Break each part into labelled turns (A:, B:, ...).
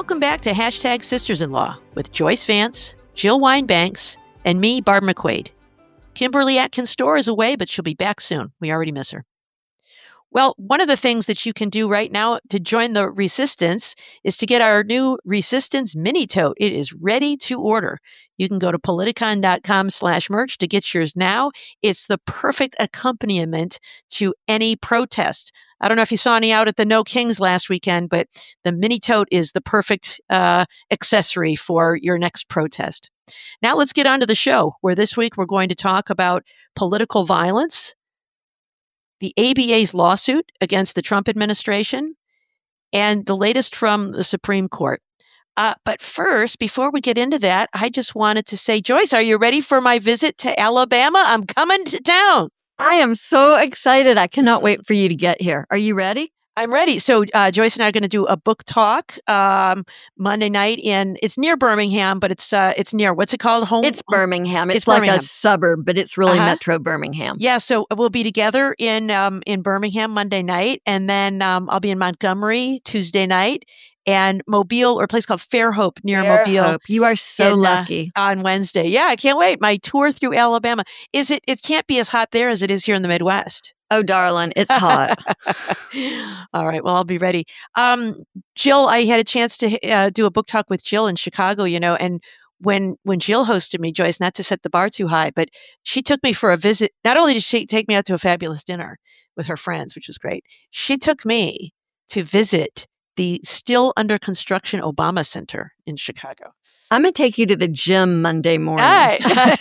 A: Welcome back to Hashtag Sisters-in-Law with Joyce Vance, Jill Wine-Banks, and me, Barb McQuaid. Kimberly Atkins Storr is away, but she'll be back soon. We already miss her. Well, one of the things that you can do right now to join the Resistance is to get our new Resistance mini tote. It is ready to order. You can go to politicon.com/merch to get yours now. It's the perfect accompaniment to any protest. I don't know if you saw any out at the No Kings last weekend, but the mini tote is the perfect accessory for your next protest. Now let's get on to the show, where this week we're going to talk about political violence, the ABA's lawsuit against the Trump administration, and the latest from the Supreme Court. But first, before we get into that, I just wanted to say, Joyce, are you ready for my visit to Alabama? I'm coming to town.
B: I am so excited. I cannot wait for you to get here. Are you ready?
A: I'm ready. So Joyce and I are going to do a book talk Monday night, and it's near Birmingham, but it's near, what's it called?
B: It's Birmingham. It's like Birmingham. A suburb, but it's really Metro Birmingham.
A: Yeah, so we'll be together in Birmingham Monday night, and then I'll be in Montgomery Tuesday night, and Mobile, or a place called Fairhope near Mobile.
B: You are so lucky.
A: On Wednesday. Yeah, I can't wait. My tour through Alabama. It can't be as hot there as it is here in the Midwest.
B: Oh, darling, it's hot.
A: All right. Well, I'll be ready. Jill, I had a chance to do a book talk with Jill in Chicago, and when Jill hosted me, Joyce, not to set the bar too high, but she took me for a visit. Not only did she take me out to a fabulous dinner with her friends, which was great, she took me to visit the still under construction Obama Center in Chicago.
B: I'm going to take you to the gym Monday morning.
A: All right.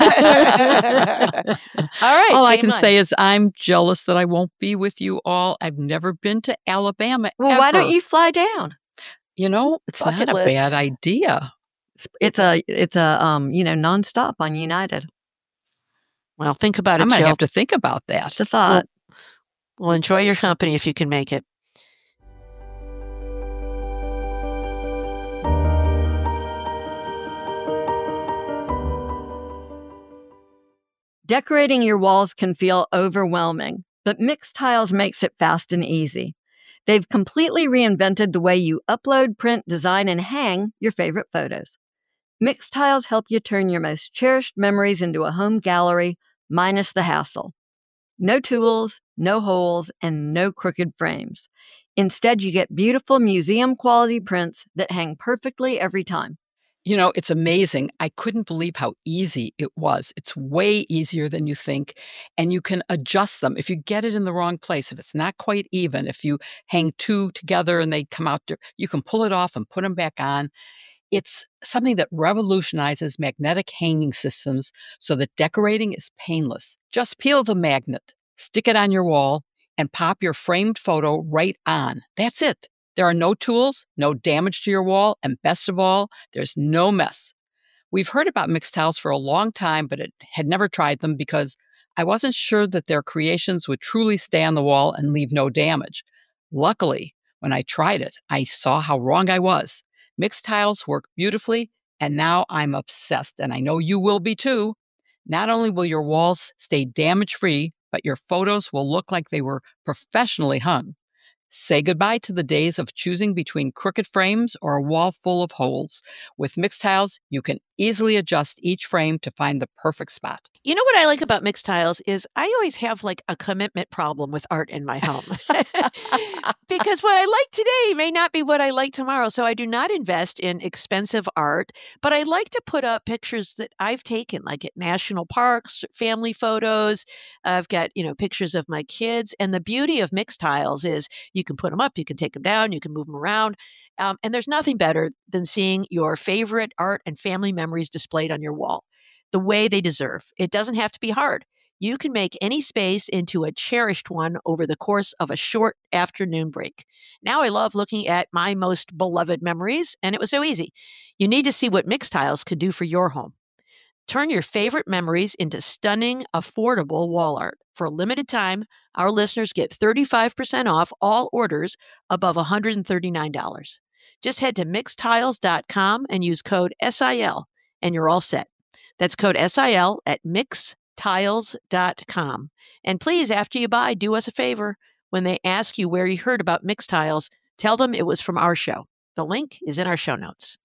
A: All right.
C: All I can say is I'm jealous that I won't be with you all. I've never been to Alabama
B: Well, why don't you fly down?
C: It's not a bad idea.
B: It's a nonstop on United.
A: Well, think about it,
C: I might
A: Jill.
C: have to think about that.
B: It's a thought.
A: Well, enjoy your company if you can make it.
B: Decorating your walls can feel overwhelming, but Mixtiles makes it fast and easy. They've completely reinvented the way you upload, print, design, and hang your favorite photos. Mixtiles help you turn your most cherished memories into a home gallery, minus the hassle. No tools, no holes, and no crooked frames. Instead, you get beautiful museum-quality prints that hang perfectly every time.
C: It's amazing. I couldn't believe how easy it was. It's way easier than you think, and you can adjust them. If you get it in the wrong place, if it's not quite even, if you hang two together and they come out, you can pull it off and put them back on. It's something that revolutionizes magnetic hanging systems so that decorating is painless. Just peel the magnet, stick it on your wall, and pop your framed photo right on. That's it. There are no tools, no damage to your wall, and best of all, there's no mess. We've heard about Mixtiles for a long time, but had never tried them because I wasn't sure that their creations would truly stay on the wall and leave no damage. Luckily, when I tried it, I saw how wrong I was. Mixtiles work beautifully, and now I'm obsessed, and I know you will be too. Not only will your walls stay damage-free, but your photos will look like they were professionally hung. Say goodbye to the days of choosing between crooked frames or a wall full of holes. With Mixtiles, you can easily adjust each frame to find the perfect spot.
A: You know what I like about Mixtiles is I always have like a commitment problem with art in my home. Because what I like today may not be what I like tomorrow. So I do not invest in expensive art, but I like to put up pictures that I've taken, like at national parks, family photos. I've got, pictures of my kids. And the beauty of Mixtiles is you can put them up, you can take them down, you can move them around. And there's nothing better than seeing your favorite art and family memories displayed on your wall the way they deserve. It doesn't have to be hard. You can make any space into a cherished one over the course of a short afternoon break. Now I love looking at my most beloved memories, and it was so easy. You need to see what Mixtiles could do for your home. Turn your favorite memories into stunning, affordable wall art. For a limited time, our listeners get 35% off all orders above $139. Just head to mixtiles.com and use code SIL, and you're all set. That's code SIL at mixtiles.com. And please, after you buy, do us a favor. When they ask you where you heard about Mixtiles, tell them it was from our show. The link is in our show notes.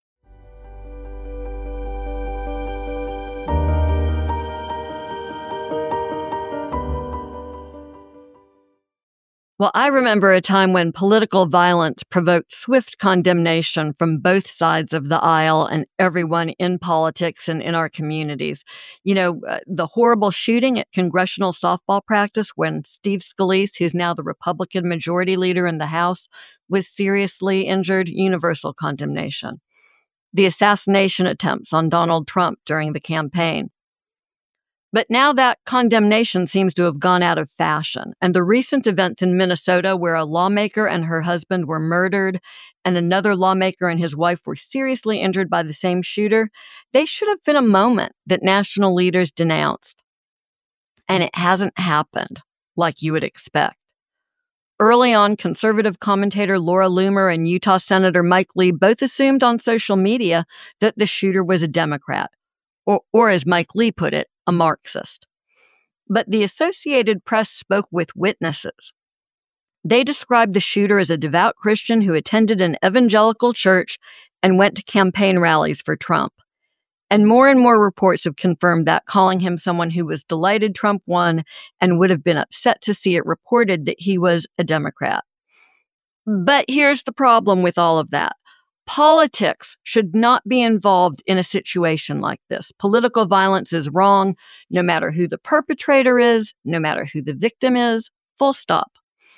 B: Well, I remember a time when political violence provoked swift condemnation from both sides of the aisle and everyone in politics and in our communities. The horrible shooting at congressional softball practice when Steve Scalise, who's now the Republican majority leader in the House, was seriously injured, universal condemnation. The assassination attempts on Donald Trump during the campaign. But now that condemnation seems to have gone out of fashion, and the recent events in Minnesota where a lawmaker and her husband were murdered and another lawmaker and his wife were seriously injured by the same shooter, they should have been a moment that national leaders denounced. And it hasn't happened like you would expect. Early on, conservative commentator Laura Loomer and Utah Senator Mike Lee both assumed on social media that the shooter was a Democrat, or as Mike Lee put it, a Marxist. But the Associated Press spoke with witnesses. They described the shooter as a devout Christian who attended an evangelical church and went to campaign rallies for Trump. And more reports have confirmed that, calling him someone who was delighted Trump won and would have been upset to see it reported that he was a Democrat. But here's the problem with all of that. Politics should not be involved in a situation like this. Political violence is wrong, no matter who the perpetrator is, no matter who the victim is, full stop.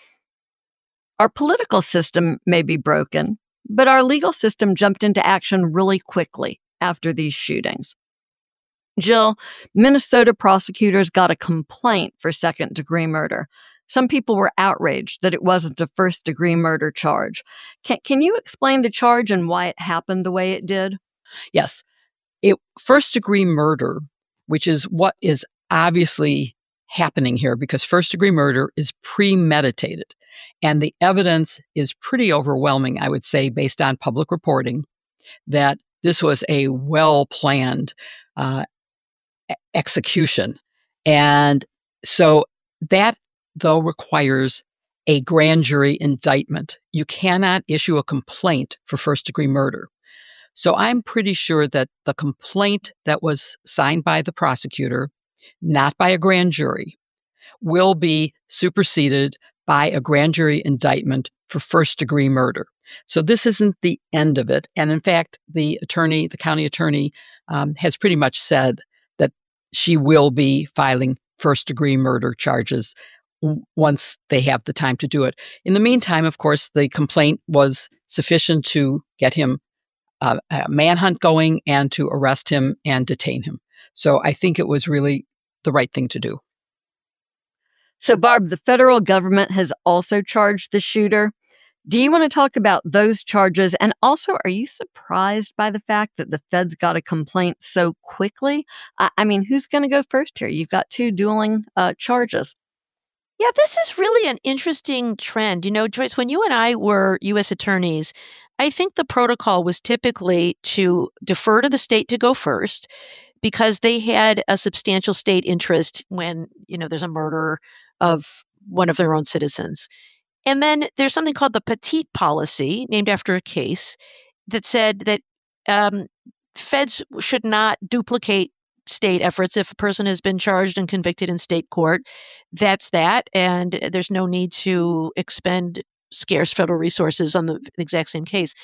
B: Our political system may be broken, but our legal system jumped into action really quickly after these shootings. Jill, Minnesota prosecutors got a complaint for second-degree murder. Some people were outraged that it wasn't a first-degree murder charge. Can you explain the charge and why it happened the way it did?
C: Yes. First-degree murder, which is what is obviously happening here, because first-degree murder is premeditated. And the evidence is pretty overwhelming, I would say, based on public reporting, that this was a well-planned execution. And so that, though, requires a grand jury indictment. You cannot issue a complaint for first-degree murder. So I'm pretty sure that the complaint that was signed by the prosecutor, not by a grand jury, will be superseded by a grand jury indictment for first-degree murder. So this isn't the end of it. And in fact, the county attorney, has pretty much said that she will be filing first-degree murder charges once they have the time to do it. In the meantime, of course, the complaint was sufficient to get him a manhunt going and to arrest him and detain him. So I think it was really the right thing to do.
B: So, Barb, the federal government has also charged the shooter. Do you want to talk about those charges? And also, are you surprised by the fact that the feds got a complaint so quickly? I mean, who's going to go first here? You've got two dueling charges.
A: Yeah, this is really an interesting trend. Joyce, when you and I were U.S. attorneys, I think the protocol was typically to defer to the state to go first because they had a substantial state interest when, there's a murder of one of their own citizens. And then there's something called the Petit policy, named after a case, that said that feds should not duplicate state efforts. If a person has been charged and convicted in state court, that's that. And there's no need to expend scarce federal resources on the exact same case,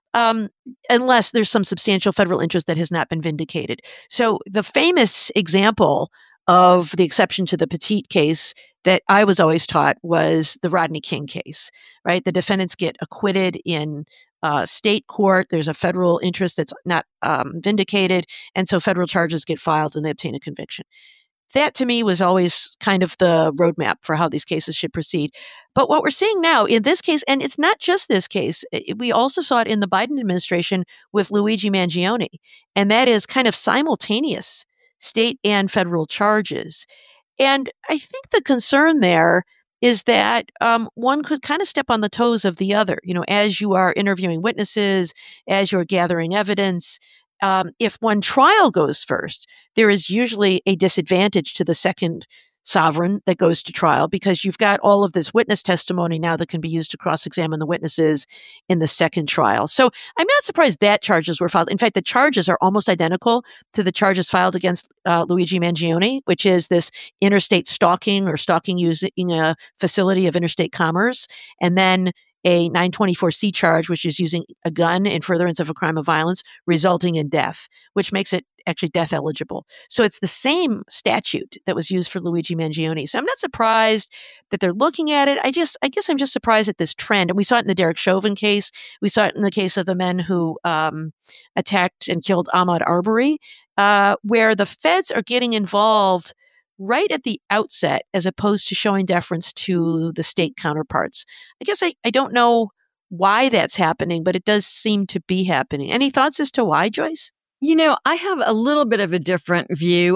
A: unless there's some substantial federal interest that has not been vindicated. So the famous example of the exception to the Petit case that I was always taught was the Rodney King case, right? The defendants get acquitted in state court. There's a federal interest that's not vindicated. And so federal charges get filed and they obtain a conviction. That to me was always kind of the roadmap for how these cases should proceed. But what we're seeing now in this case, and it's not just this case, we also saw it in the Biden administration with Luigi Mangione. And that is kind of simultaneous state and federal charges. And I think the concern there is that one could kind of step on the toes of the other, as you are interviewing witnesses, as you're gathering evidence. If one trial goes first, there is usually a disadvantage to the second sovereign that goes to trial because you've got all of this witness testimony now that can be used to cross-examine the witnesses in the second trial. So I'm not surprised that charges were filed. In fact, the charges are almost identical to the charges filed against Luigi Mangione, which is this interstate stalking or stalking using a facility of interstate commerce, and then a 924C charge, which is using a gun in furtherance of a crime of violence, resulting in death, which makes it actually death eligible. So it's the same statute that was used for Luigi Mangione. So I'm not surprised that they're looking at it. I guess I'm just surprised at this trend. And we saw it in the Derek Chauvin case. We saw it in the case of the men who attacked and killed Ahmaud Arbery, where the feds are getting involved right at the outset, as opposed to showing deference to the state counterparts. I guess I don't know why that's happening, but it does seem to be happening. Any thoughts as to why, Joyce?
B: You know, I have a little bit of a different view.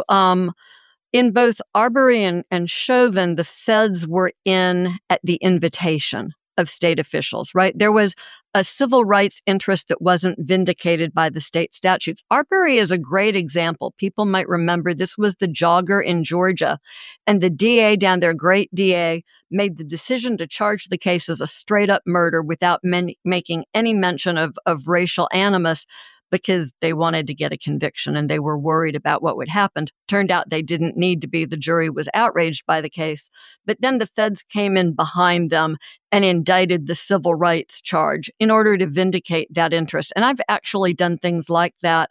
B: In both Arbery and Chauvin, the feds were in at the invitation of state officials, right? There was a civil rights interest that wasn't vindicated by the state statutes. Arbery is a great example. People might remember this was the jogger in Georgia, and the DA down there, great DA, made the decision to charge the case as a straight up murder without making any mention of racial animus, because they wanted to get a conviction and they were worried about what would happen. Turned out they didn't need to be. The jury was outraged by the case. But then the feds came in behind them and indicted the civil rights charge in order to vindicate that interest. And I've actually done things like that,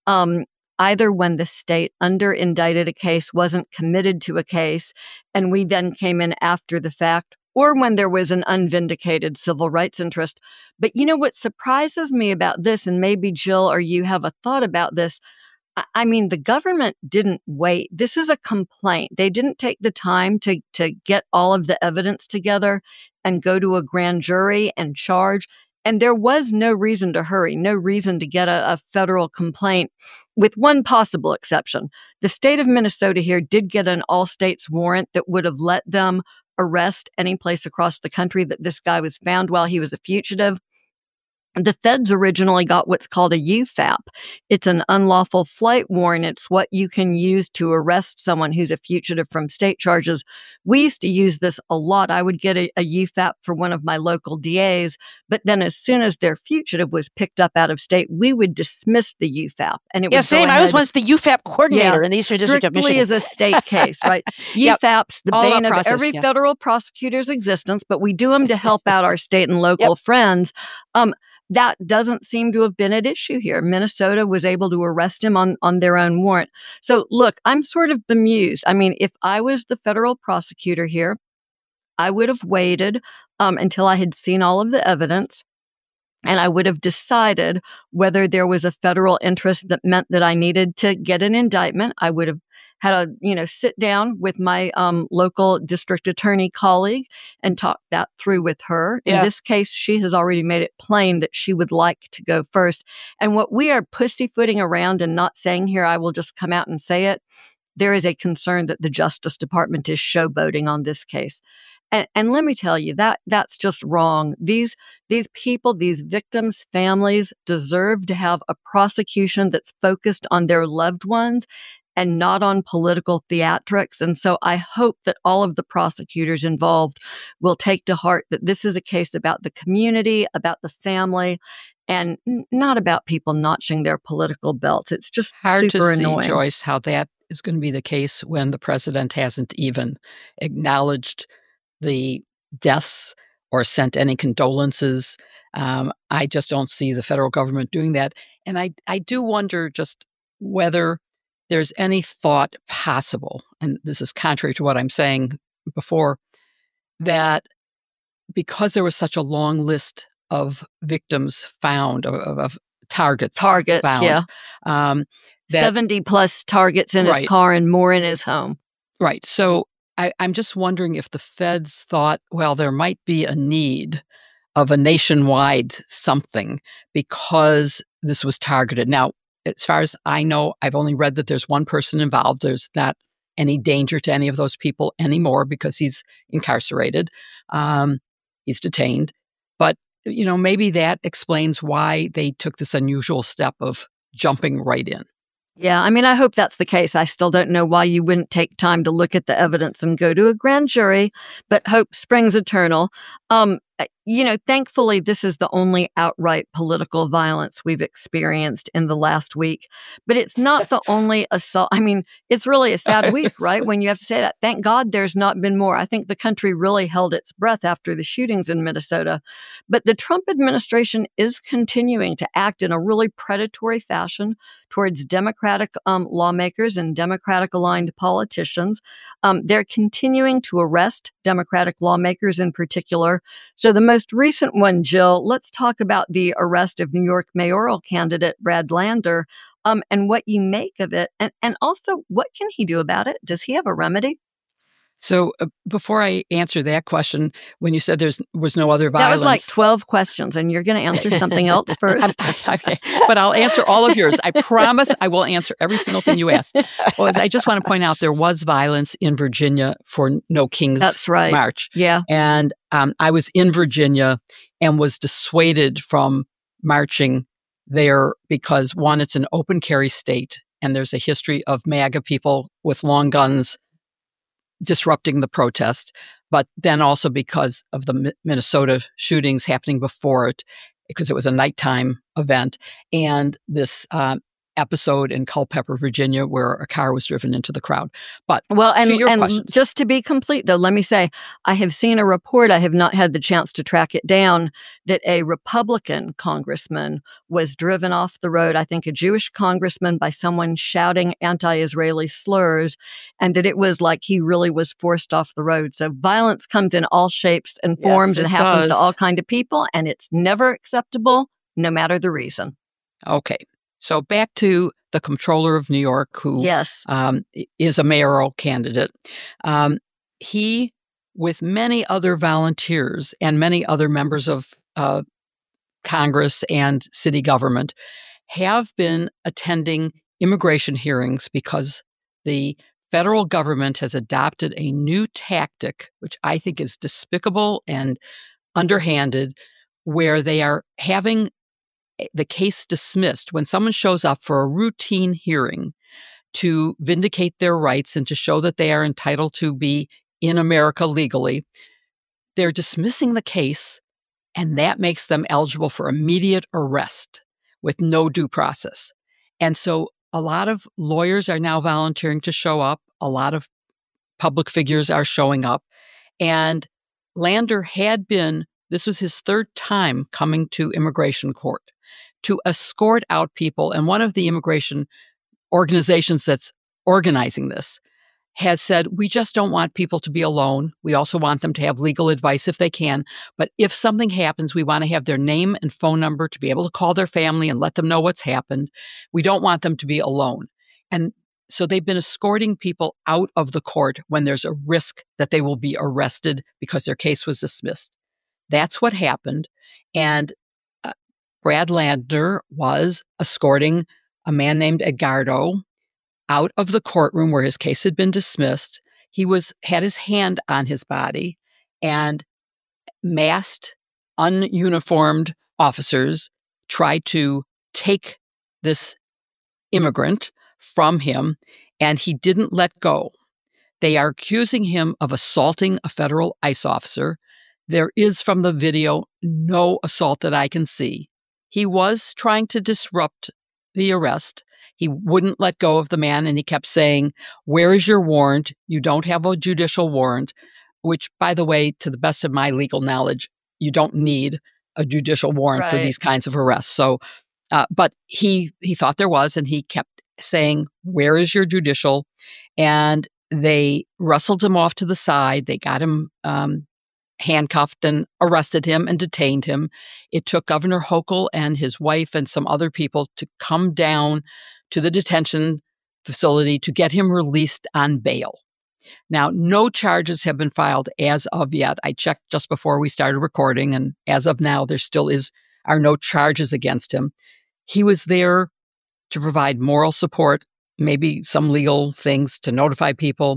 B: either when the state under indicted a case wasn't committed to a case and we then came in after the fact, or when there was an unvindicated civil rights interest. But you know what surprises me about this, and maybe Jill or you have a thought about this, I mean, the government didn't wait. This is a complaint. They didn't take the time to get all of the evidence together and go to a grand jury and charge. And there was no reason to hurry, no reason to get a federal complaint, with one possible exception. The state of Minnesota here did get an all states warrant that would have let them arrest any place across the country that this guy was found while he was a fugitive. The feds originally got what's called a UFAP. It's an unlawful flight warrant. It's what you can use to arrest someone who's a fugitive from state charges. We used to use this a lot. I would get a UFAP for one of my local DAs, but then as soon as their fugitive was picked up out of state, we would dismiss the UFAP. And it would
A: same. I was once the UFAP coordinator in the Eastern District of Michigan.
B: Strictly as a state case, right? UFAP's the bane of every federal prosecutor's existence, but we do them to help out our state and local friends. That doesn't seem to have been at issue here. Minnesota was able to arrest him on their own warrant. So look, I'm sort of bemused. I mean, if I was the federal prosecutor here, I would have waited until I had seen all of the evidence, and I would have decided whether there was a federal interest that meant that I needed to get an indictment. I would have had a, sit down with my local district attorney colleague and talk that through with her. In this case, she has already made it plain that she would like to go first. And what we are pussyfooting around and not saying here, I will just come out and say it, there is a concern that the Justice Department is showboating on this case. And let me tell you, that's just wrong. These people, these victims' families deserve to have a prosecution that's focused on their loved ones and not on political theatrics. And so I hope that all of the prosecutors involved will take to heart that this is a case about the community, about the family, and not about people notching their political belts. It's just
C: hard
B: super
C: to
B: annoying.
C: see, Joyce, how that is going to be the case when the president hasn't even acknowledged the deaths or sent any condolences. I just don't see the federal government doing that. And I do wonder just whether there's any thought possible, and this is contrary to what I'm saying before, that because there was such a long list of victims found, of targets found,
B: that 70 plus targets in his car and more in his home.
C: Right. So I'm just wondering if the feds thought, well, there might be a need of a nationwide something because this was targeted. Now, as far as I know, I've only read that there's one person involved. There's not any danger to any of those people anymore because he's incarcerated. He's detained. But, maybe that explains why they took this unusual step of jumping right in.
B: Yeah, I mean, I hope that's the case. I still don't know why you wouldn't take time to look at the evidence and go to a grand jury, but hope springs eternal. Thankfully, this is the only outright political violence we've experienced in the last week, but it's not the only assault. I mean, it's really a sad week, right? When you have to say that. Thank God there's not been more. I think the country really held its breath after the shootings in Minnesota. But the Trump administration is continuing to act in a really predatory fashion towards Democratic lawmakers and Democratic-aligned politicians. They're continuing to arrest Democratic lawmakers in particular. So the most recent one, Jill, let's talk about the arrest of New York mayoral candidate Brad Lander and what you make of it. And also, what can he do about it? Does he have a remedy?
C: So before I answer that question, when you said there was no other violence.
B: That was like 12 questions, and you're going to answer something else first.
C: Okay. But I'll answer all of yours. I promise I will answer every single thing you asked. Well, I just want to point out there was violence in Virginia for No King's
B: That's right.
C: March.
B: Yeah.
C: And I was in Virginia and was dissuaded from marching there because, one, it's an open carry state, and there's a history of MAGA people with long guns disrupting the protest, but then also because of the Minnesota shootings happening before it, because it was a nighttime event, and this episode in Culpeper, Virginia, where a car was driven into the crowd. But
B: and just to be complete, though, let me say, I have seen a report, I have not had the chance to track it down, that a Republican congressman was driven off the road, I think a Jewish congressman, by someone shouting anti-Israeli slurs, and that it was like he really was forced off the road. So violence comes in all shapes and forms and happens to all kinds of people, and it's never acceptable, no matter the reason.
C: Okay. So back to the comptroller of New York, who is a mayoral candidate. He, with many other volunteers and many other members of Congress and city government, have been attending immigration hearings because the federal government has adopted a new tactic, which I think is despicable and underhanded, where they are having the case dismissed when someone shows up for a routine hearing to vindicate their rights and to show that they are entitled to be in America legally. They're dismissing the case, and that makes them eligible for immediate arrest with no due process. And so a lot of lawyers are now volunteering to show up. A lot of public figures are showing up. And Lander had been, this was his third time coming to immigration court to escort out people. And one of the immigration organizations that's organizing this has said, we just don't want people to be alone. We also want them to have legal advice if they can. But if something happens, we want to have their name and phone number to be able to call their family and let them know what's happened. We don't want them to be alone. And so they've been escorting people out of the court when there's a risk that they will be arrested because their case was dismissed. That's what happened. And Brad Lander was escorting a man named Edgardo out of the courtroom where his case had been dismissed. He had his hand on his body, and masked, ununiformed officers tried to take this immigrant from him, and he didn't let go. They are accusing him of assaulting a federal ICE officer. There is, from the video, no assault that I can see. He was trying to disrupt the arrest. He wouldn't let go of the man, and he kept saying, "Where is your warrant? You don't have a judicial warrant," which, by the way, to the best of my legal knowledge, you don't need a judicial warrant for these kinds of arrests. So, but he thought there was, and he kept saying, "Where is your judicial?" And they wrestled him off to the side. They got him handcuffed and arrested him and detained him. It took Governor Hochul and his wife and some other people to come down to the detention facility to get him released on bail. Now, no charges have been filed as of yet. I checked just before we started recording, and as of now, there still are no charges against him. He was there to provide moral support, maybe some legal things to notify people.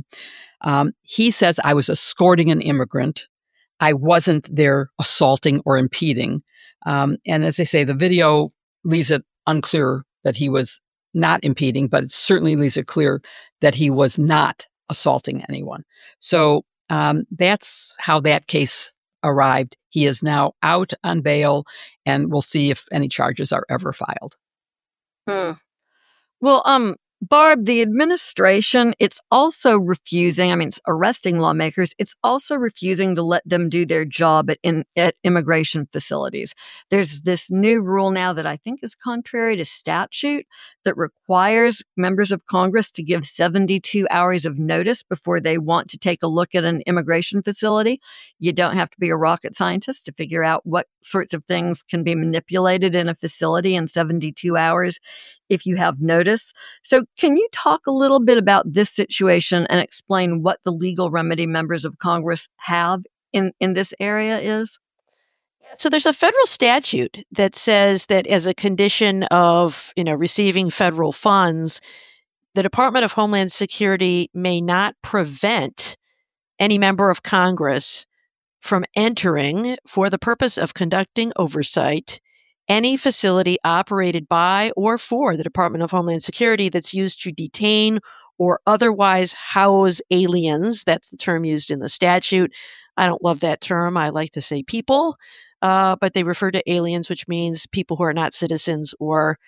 C: He says, "I was escorting an immigrant. I wasn't there assaulting or impeding." And as I say, the video leaves it unclear that he was not impeding, but it certainly leaves it clear that he was not assaulting anyone. So that's how that case arrived. He is now out on bail, and we'll see if any charges are ever filed.
B: Well, Barb, the administration, it's also refusing, it's arresting lawmakers. It's also refusing to let them do their job at immigration facilities. There's this new rule now that I think is contrary to statute that requires members of Congress to give 72 hours of notice before they want to take a look at an immigration facility. You don't have to be a rocket scientist to figure out what sorts of things can be manipulated in a facility in 72 hours if you have notice. So can you talk a little bit about this situation and explain what the legal remedy members of Congress have in this area is?
A: So there's a federal statute that says that as a condition of, receiving federal funds, the Department of Homeland Security may not prevent any member of Congress from entering for the purpose of conducting oversight any facility operated by or for the Department of Homeland Security that's used to detain or otherwise house aliens. That's the term used in the statute. I don't love that term. I like to say people, but they refer to aliens, which means people who are not citizens or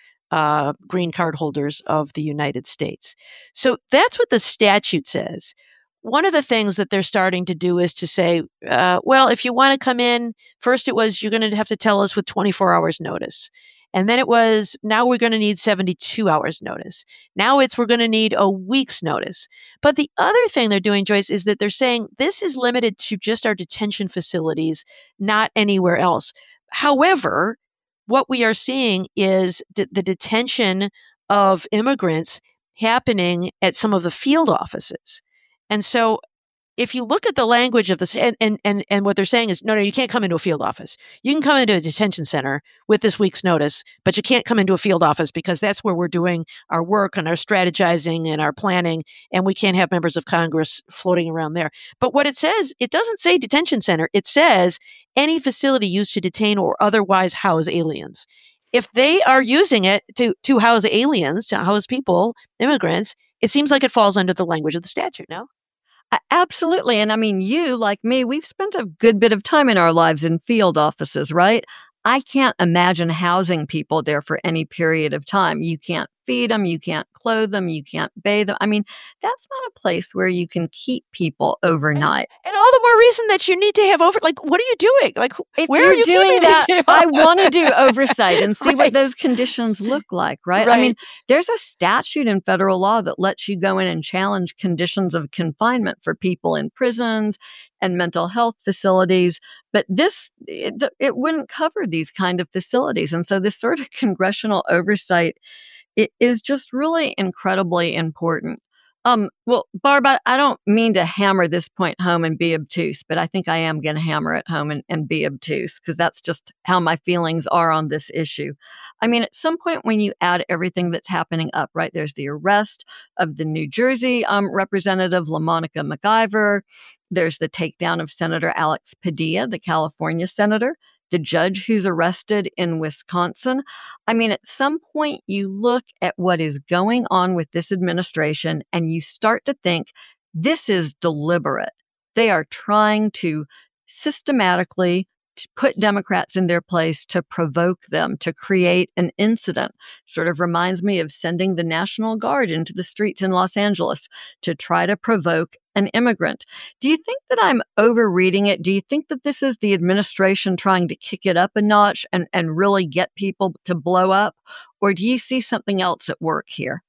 A: green card holders of the United States. So that's what the statute says. One of the things that they're starting to do is to say, well, if you want to come in, first it was you're going to have to tell us with 24 hours notice. And then it was, now we're going to need 72 hours notice. Now it's, we're going to need a week's notice. But the other thing they're doing, Joyce, is that they're saying this is limited to just our detention facilities, not anywhere else. However, what we are seeing is the detention of immigrants happening at some of the field offices. And so if you look at the language of this, and what they're saying is, no, you can't come into a field office. You can come into a detention center with this week's notice, but you can't come into a field office because that's where we're doing our work and our strategizing and our planning, and we can't have members of Congress floating around there. But what it says, it doesn't say detention center. It says any facility used to detain or otherwise house aliens. If they are using it to house aliens, to house people, immigrants, it seems like it falls under the language of the statute, no?
B: Absolutely. And you, like me, we've spent a good bit of time in our lives in field offices, right? I can't imagine housing people there for any period of time. You can't feed them, you can't clothe them, you can't bathe them. That's not a place where you can keep people overnight.
A: And all the more reason that you need to have what are you doing?
B: If
A: where are you
B: doing that, I want to do oversight and see
A: right.
B: what those conditions look like, right?
A: Right.
B: There's a statute in federal law that lets you go in and challenge conditions of confinement for people in prisons and mental health facilities. But it wouldn't cover these kind of facilities. And so this sort of congressional oversight, it is just really incredibly important. Well, Barb, I don't mean to hammer this point home and be obtuse, but I think I am going to hammer it home and be obtuse because that's just how my feelings are on this issue. At some point when you add everything that's happening up, right, there's the arrest of the New Jersey representative, LaMonica McIver. There's the takedown of Senator Alex Padilla, the California senator, the judge who's arrested in Wisconsin. At some point, you look at what is going on with this administration and you start to think this is deliberate. They are trying to systematically put Democrats in their place to provoke them, to create an incident. Sort of reminds me of sending the National Guard into the streets in Los Angeles to try to provoke an immigrant. Do you think that I'm overreading it? Do you think that this is the administration trying to kick it up a notch and really get people to blow up? Or do you see something else at work here?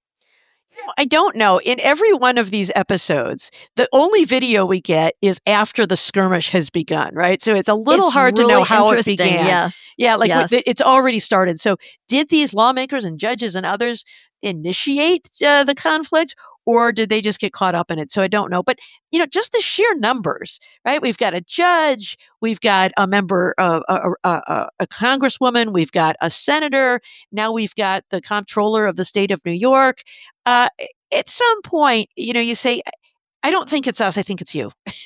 A: I don't know. In every one of these episodes, the only video we get is after the skirmish has begun, right? So it's a little hard to know how it began.
B: Yes.
A: Yeah,
B: yes.
A: It's already started. So did these lawmakers and judges and others initiate the conflict? Or did they just get caught up in it? So I don't know. But, just the sheer numbers, right? We've got a judge, we've got a member, a congresswoman, we've got a senator, now we've got the comptroller of the state of New York. At some point, you say, I don't think it's us, I think it's you.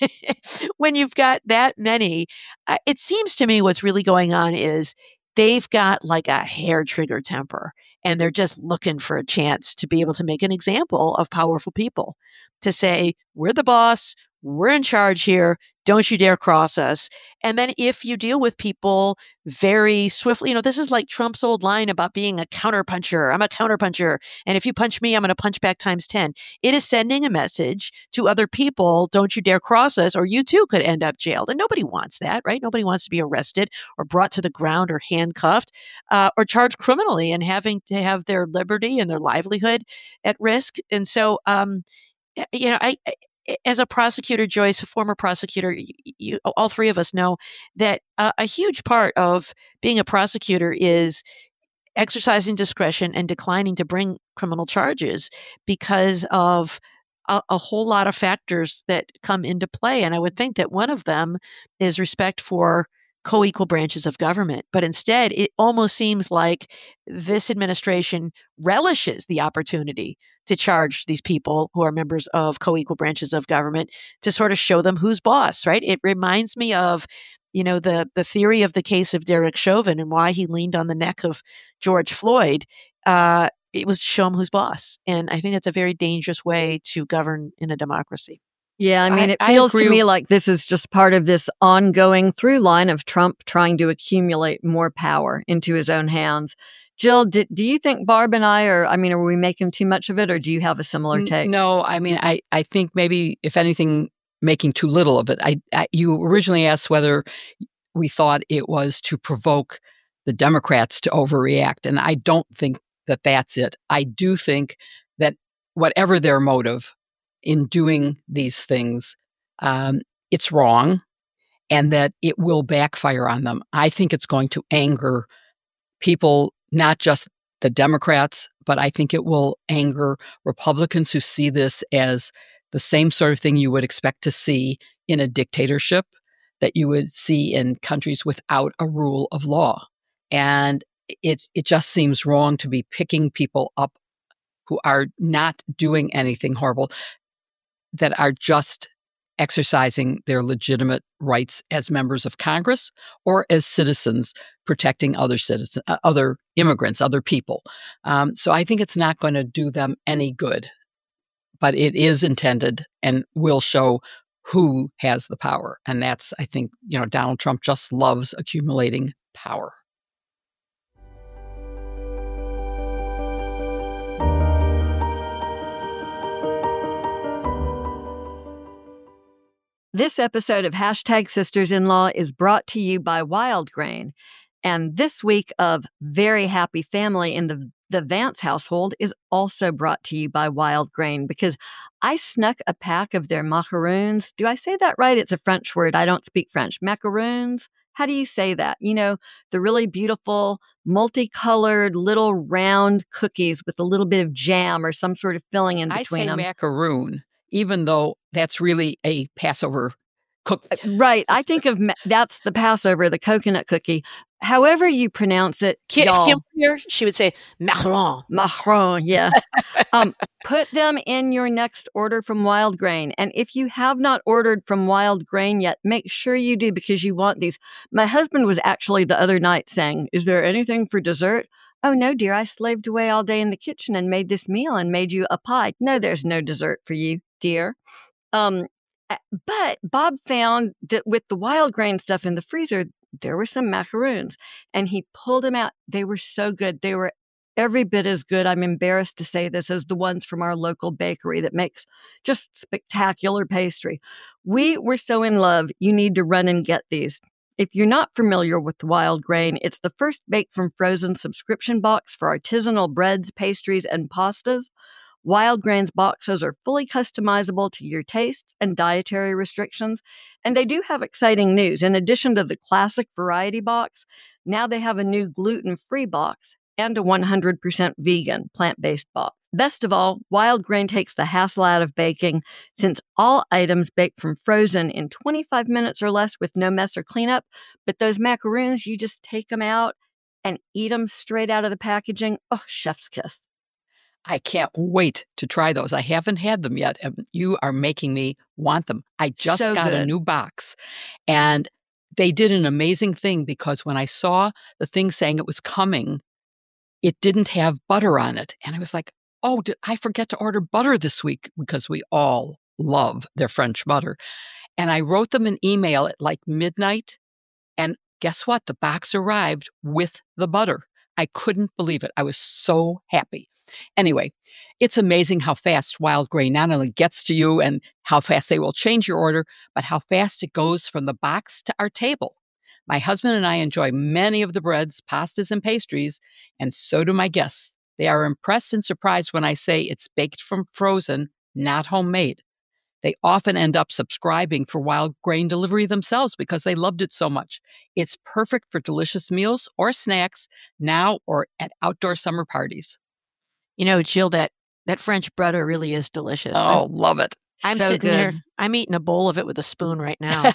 A: When you've got that many, it seems to me what's really going on is they've got like a hair trigger temper. and they're just looking for a chance to be able to make an example of powerful people, to say, we're the boss, we're in charge here, don't you dare cross us. And then if you deal with people very swiftly, this is like Trump's old line about being a counterpuncher. I'm a counterpuncher. And if you punch me, I'm going to punch back times 10. It is sending a message to other people, don't you dare cross us, or you too could end up jailed. And nobody wants that, right? Nobody wants to be arrested or brought to the ground or handcuffed or charged criminally and having to have their liberty and their livelihood at risk. And so, I as a prosecutor, Joyce, a former prosecutor, all three of us know that a huge part of being a prosecutor is exercising discretion and declining to bring criminal charges because of a whole lot of factors that come into play. And I would think that one of them is respect for co-equal branches of government. But instead, it almost seems like this administration relishes the opportunity to charge these people who are members of co-equal branches of government to sort of show them who's boss, right? It reminds me of, the theory of the case of Derek Chauvin and why he leaned on the neck of George Floyd. It was to show him who's boss. And I think that's a very dangerous way to govern in a democracy.
B: Yeah, I mean, it feels to me like this is just part of this ongoing through line of Trump trying to accumulate more power into his own hands. Jill, do you think Barb and are we making too much of it, or do you have a similar take?
C: No, I mean, I think maybe, if anything, making too little of it. You originally asked whether we thought it was to provoke the Democrats to overreact, and I don't think that that's it. I do think that whatever their motive in doing these things, it's wrong, and that it will backfire on them. I think it's going to anger people, not just the Democrats, but I think it will anger Republicans who see this as the same sort of thing you would expect to see in a dictatorship, that you would see in countries without a rule of law. And it just seems wrong to be picking people up who are not doing anything horrible, that are just exercising their legitimate rights as members of Congress or as citizens protecting other citizens, other immigrants, other people. So I think it's not going to do them any good, but it is intended and will show who has the power. And that's, I think, Donald Trump just loves accumulating power.
B: This episode of #Sisters-in-Law is brought to you by Wild Grain. And this week of Very Happy Family in the Vance household is also brought to you by Wild Grain, because I snuck a pack of their macaroons. Do I say that right? It's a French word. I don't speak French. Macaroons? How do you say that? The really beautiful, multicolored, little round cookies with a little bit of jam or some sort of filling in between them.
C: I say macaroon, even though that's really a Passover cookie.
B: Right. I think of that's the Passover, the coconut cookie. However you pronounce it,
A: Kim here, she would say macaron.
B: Macaron, yeah. Put them in your next order from Wild Grain. And if you have not ordered from Wild Grain yet, make sure you do, because you want these. My husband was actually the other night saying, "Is there anything for dessert?" "Oh, no, dear, I slaved away all day in the kitchen and made this meal and made you a pie." "No, there's no dessert for you, dear." But Bob found that with the Wild Grain stuff in the freezer, there were some macaroons, and he pulled them out. They were so good. They were every bit as good, I'm embarrassed to say this, as the ones from our local bakery that makes just spectacular pastry. We were so in love, you need to run and get these. If you're not familiar with Wild Grain, it's the first baked from frozen subscription box for artisanal breads, pastries, and pastas. Wild Grain's boxes are fully customizable to your tastes and dietary restrictions. And they do have exciting news. In addition to the classic variety box, now they have a new gluten-free box and a 100% vegan, plant-based box. Best of all, Wild Grain takes the hassle out of baking, since all items baked from frozen in 25 minutes or less with no mess or cleanup. But those macaroons, you just take them out and eat them straight out of the packaging. Oh, chef's kiss.
C: I can't wait to try those. I haven't had them yet. You are making me want them. I just got a new box, and they did an amazing thing, because when I saw the thing saying it was coming it didn't have butter on it. And I was like, oh, did I forget to order butter this week? Because we all love their French butter. And I wrote them an email at like midnight. And guess what? The box arrived with the butter. I couldn't believe it. I was so happy. Anyway, it's amazing how fast Wild Grain not only gets to you and how fast they will change your order, but how fast it goes from the box to our table. My husband and I enjoy many of the breads, pastas, and pastries, and so do my guests. They are impressed and surprised when I say it's baked from frozen, not homemade. They often end up subscribing for Wild Grain delivery themselves because they loved it so much. It's perfect for delicious meals or snacks now or at outdoor summer parties.
A: You know, Jill, that French butter really is delicious.
C: Oh, love it.
A: I'm
B: So
A: sitting
B: good.
A: here, I'm eating a bowl of it with a spoon right now.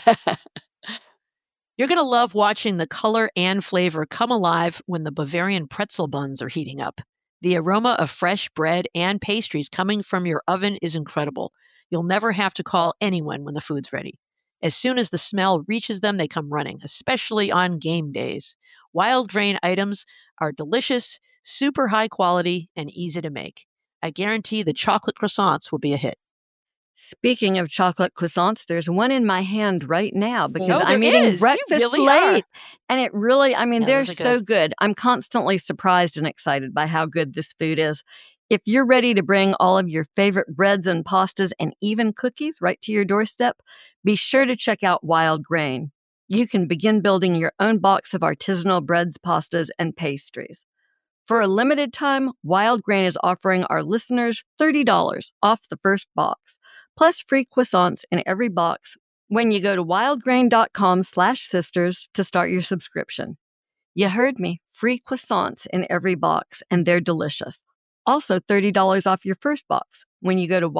A: You're going to love watching the color and flavor come alive when the Bavarian pretzel buns are heating up. The aroma of fresh bread and pastries coming from your oven is incredible. You'll never have to call anyone when the food's ready. As soon as the smell reaches them, they come running, especially on game days. Wild Grain items are delicious, super high quality, and easy to make. I guarantee the chocolate croissants will be a hit.
B: Speaking of chocolate croissants, there's one in my hand right now because
A: Oh,
B: I'm
A: there
B: eating
A: is. You
B: breakfast
A: really
B: late.
A: are.
B: And it really,
A: Yeah,
B: they're
A: those are
B: so good. I'm constantly surprised and excited by how good this food is. If you're ready to bring all of your favorite breads and pastas and even cookies right to your doorstep, be sure to check out Wild Grain. You can begin building your own box of artisanal breads, pastas, and pastries. For a limited time, Wild Grain is offering our listeners $30 off the first box, plus free croissants in every box when you go to wildgrain.com/sisters to start your subscription. You heard me, free croissants in every box, and they're delicious. Also $30 off your first box when you go to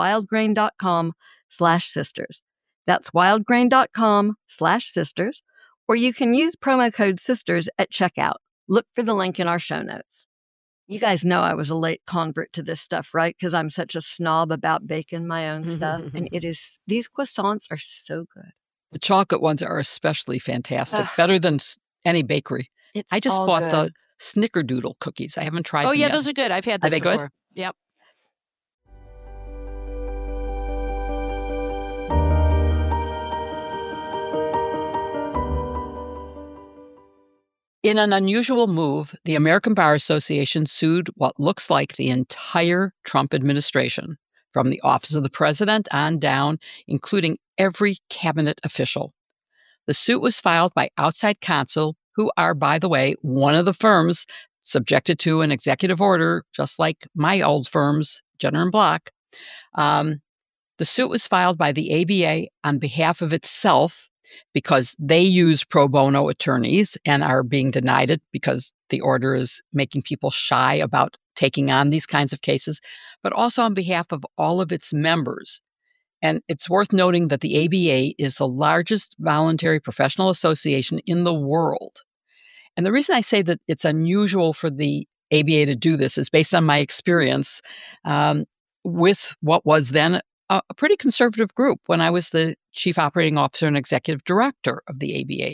B: wildgrain.com/sisters. That's wildgrain.com/sisters, or you can use promo code SISTERS at checkout. Look for the link in our show notes. You guys know I was a late convert to this stuff, right? Because I'm such a snob about baking my own stuff. And these croissants are so good.
C: The chocolate ones are especially fantastic, better than any bakery. I just bought the Snickerdoodle cookies. I haven't tried them
A: yeah,
C: yet.
A: those are good. I've had those
C: Are they
A: before.
C: good?
A: Yep.
C: In an unusual move, the American Bar Association sued what looks like the entire Trump administration, from the office of the president on down, including every cabinet official. The suit was filed by outside counsel, who are, by the way, one of the firms subjected to an executive order, just like my old firms, Jenner and Block. The suit was filed by the ABA on behalf of itself because they use pro bono attorneys and are being denied it because the order is making people shy about taking on these kinds of cases, but also on behalf of all of its members. And it's worth noting that the ABA is the largest voluntary professional association in the world. And the reason I say that it's unusual for the ABA to do this is based on my experience with what was then a pretty conservative group when I was the chief operating officer and executive director of the ABA.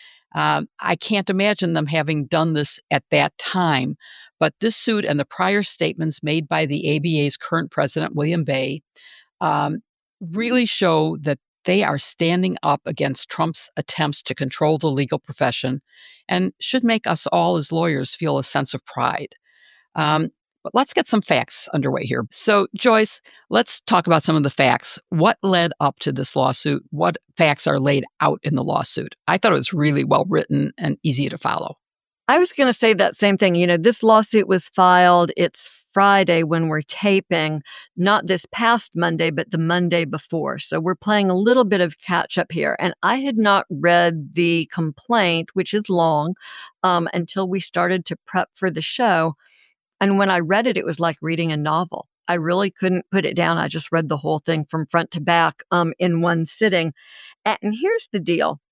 C: I can't imagine them having done this at that time, but this suit and the prior statements made by the ABA's current president, William Bay, really show that they are standing up against Trump's attempts to control the legal profession and should make us all as lawyers feel a sense of pride. But let's get some facts underway here. So, Joyce, let's talk about some of the facts. What led up to this lawsuit? What facts are laid out in the lawsuit? I thought it was really well written and easy to follow.
B: I was going to say that same thing. You know, this lawsuit was filed. It's Friday when we're taping, not this past Monday, but the Monday before. So we're playing a little bit of catch up here. And I had not read the complaint, which is long, until we started to prep for the show. And when I read it, it was like reading a novel. I really couldn't put it down. I just read the whole thing from front to back in one sitting. And here's the deal.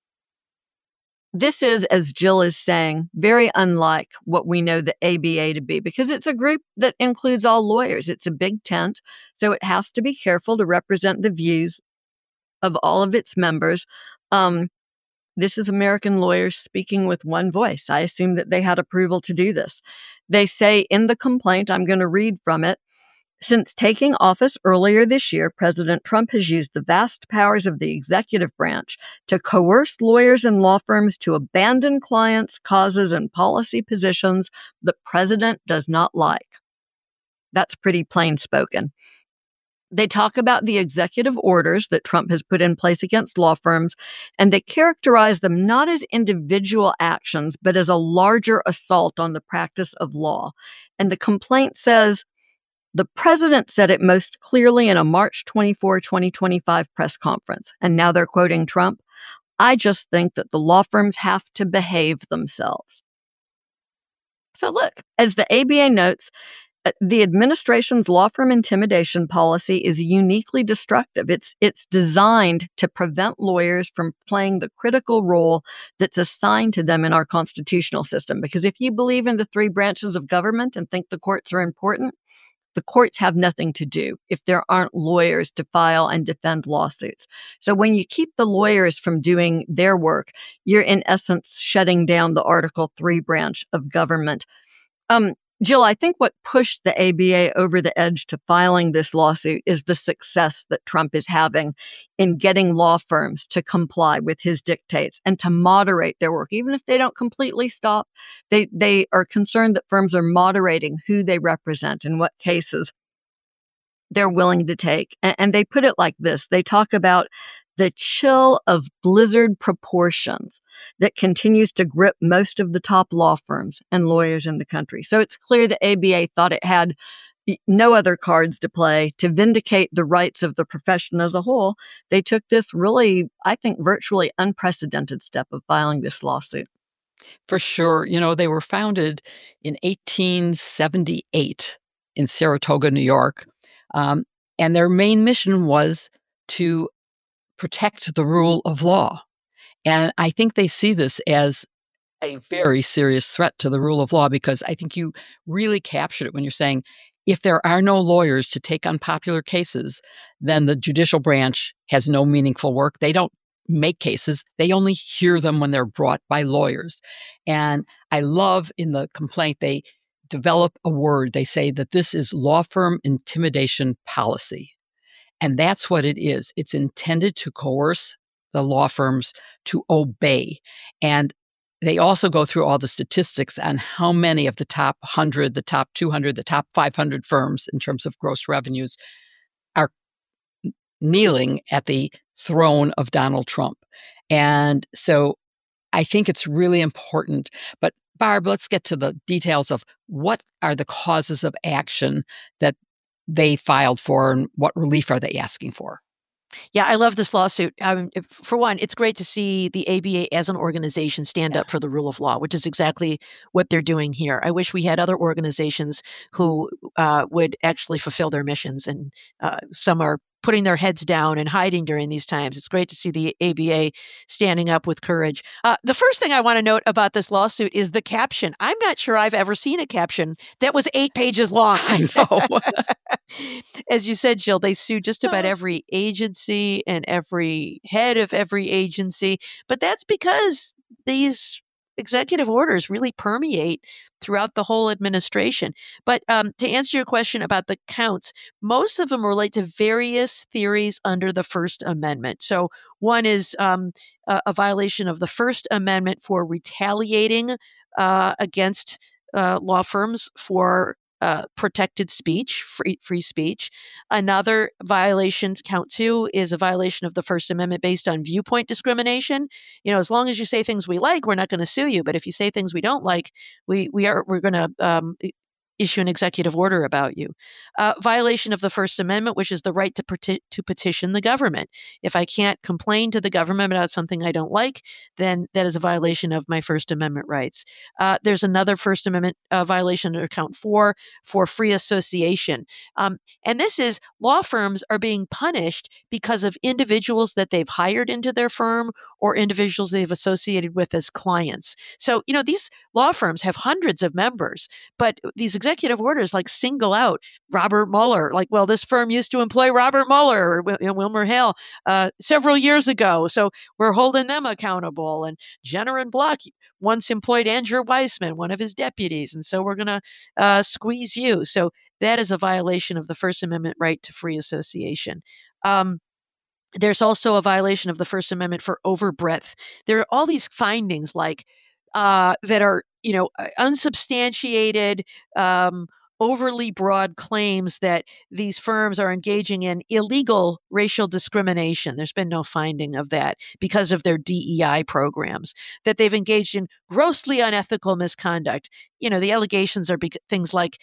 B: This is, as Jill is saying, very unlike what we know the ABA to be, because it's a group that includes all lawyers. It's a big tent, so it has to be careful to represent the views of all of its members. This is American lawyers speaking with one voice. I assume that they had approval to do this. They say in the complaint, I'm going to read from it, since taking office earlier this year, President Trump has used the vast powers of the executive branch to coerce lawyers and law firms to abandon clients, causes, and policy positions the president does not like. That's pretty plain spoken. They talk about the executive orders that Trump has put in place against law firms, and they characterize them not as individual actions, but as a larger assault on the practice of law. And the complaint says, the president said it most clearly in a March 24, 2025 press conference. And now they're quoting Trump. I just think that the law firms have to behave themselves. So look, as the ABA notes, the administration's law firm intimidation policy is uniquely destructive. It's designed to prevent lawyers from playing the critical role that's assigned to them in our constitutional system. Because if you believe in the three branches of government and think the courts are important, the courts have nothing to do if there aren't lawyers to file and defend lawsuits. So when you keep the lawyers from doing their work, you're in essence shutting down the Article 3 branch of government. Jill, I think what pushed the ABA over the edge to filing this lawsuit is the success that Trump is having in getting law firms to comply with his dictates and to moderate their work. Even if they don't completely stop, they are concerned that firms are moderating who they represent and what cases they're willing to take. And they put it like this. They talk about the chill of blizzard proportions that continues to grip most of the top law firms and lawyers in the country. So it's clear the ABA thought it had no other cards to play to vindicate the rights of the profession as a whole. They took this really, I think, virtually unprecedented step of filing this lawsuit.
C: For sure. You know, they were founded in 1878 in Saratoga, New York. And their main mission was to protect the rule of law. And I think they see this as a very serious threat to the rule of law, because I think you really captured it when you're saying, if there are no lawyers to take on popular cases, then the judicial branch has no meaningful work. They don't make cases. They only hear them when they're brought by lawyers. And I love in the complaint, they develop a word. They say that this is law firm intimidation policy. And that's what it is. It's intended to coerce the law firms to obey. And they also go through all the statistics on how many of the top 100, the top 200, the top 500 firms in terms of gross revenues are kneeling at the throne of Donald Trump. And so I think it's really important. But Barb, let's get to the details of what are the causes of action that they filed for and what relief are they asking for?
A: Yeah, I love this lawsuit. For one, it's great to see the ABA as an organization stand up for the rule of law, which is exactly what they're doing here. I wish we had other organizations who would actually fulfill their missions, and some are putting their heads down and hiding during these times. It's great to see the ABA standing up with courage. The first thing I want to note about this lawsuit is the caption. I'm not sure I've ever seen a caption that was 8 pages long.
C: I know.
A: As you said, Jill, they sued just about every agency and every head of every agency. But that's because these executive orders really permeate throughout the whole administration. But to answer your question about the counts, most of them relate to various theories under the First Amendment. So one is a violation of the First Amendment for retaliating against law firms for protected speech, free speech. Another violation, count 2, is a violation of the First Amendment based on viewpoint discrimination. You know, as long as you say things we like, we're not going to sue you. But if you say things we don't like, we're going to issue an executive order about you. Violation of the First Amendment, which is the right to petition the government. If I can't complain to the government about something I don't like, then that is a violation of my First Amendment rights. There's another First Amendment violation under count 4 for free association. And this is law firms are being punished because of individuals that they've hired into their firm or individuals they've associated with as clients. So, you know, these law firms have hundreds of members, but these executive executive orders like single out Robert Mueller, like, well, this firm used to employ Robert Mueller or Wilmer Hale several years ago, so we're holding them accountable. And Jenner and Block once employed Andrew Weissman, one of his deputies, and so we're going to squeeze you. So that is a violation of the First Amendment right to free association. There's also a violation of the First Amendment for overbreadth. There are all these findings like that are, unsubstantiated, overly broad claims that these firms are engaging in illegal racial discrimination. There's been no finding of that because of their DEI programs, that they've engaged in grossly unethical misconduct. The allegations are things like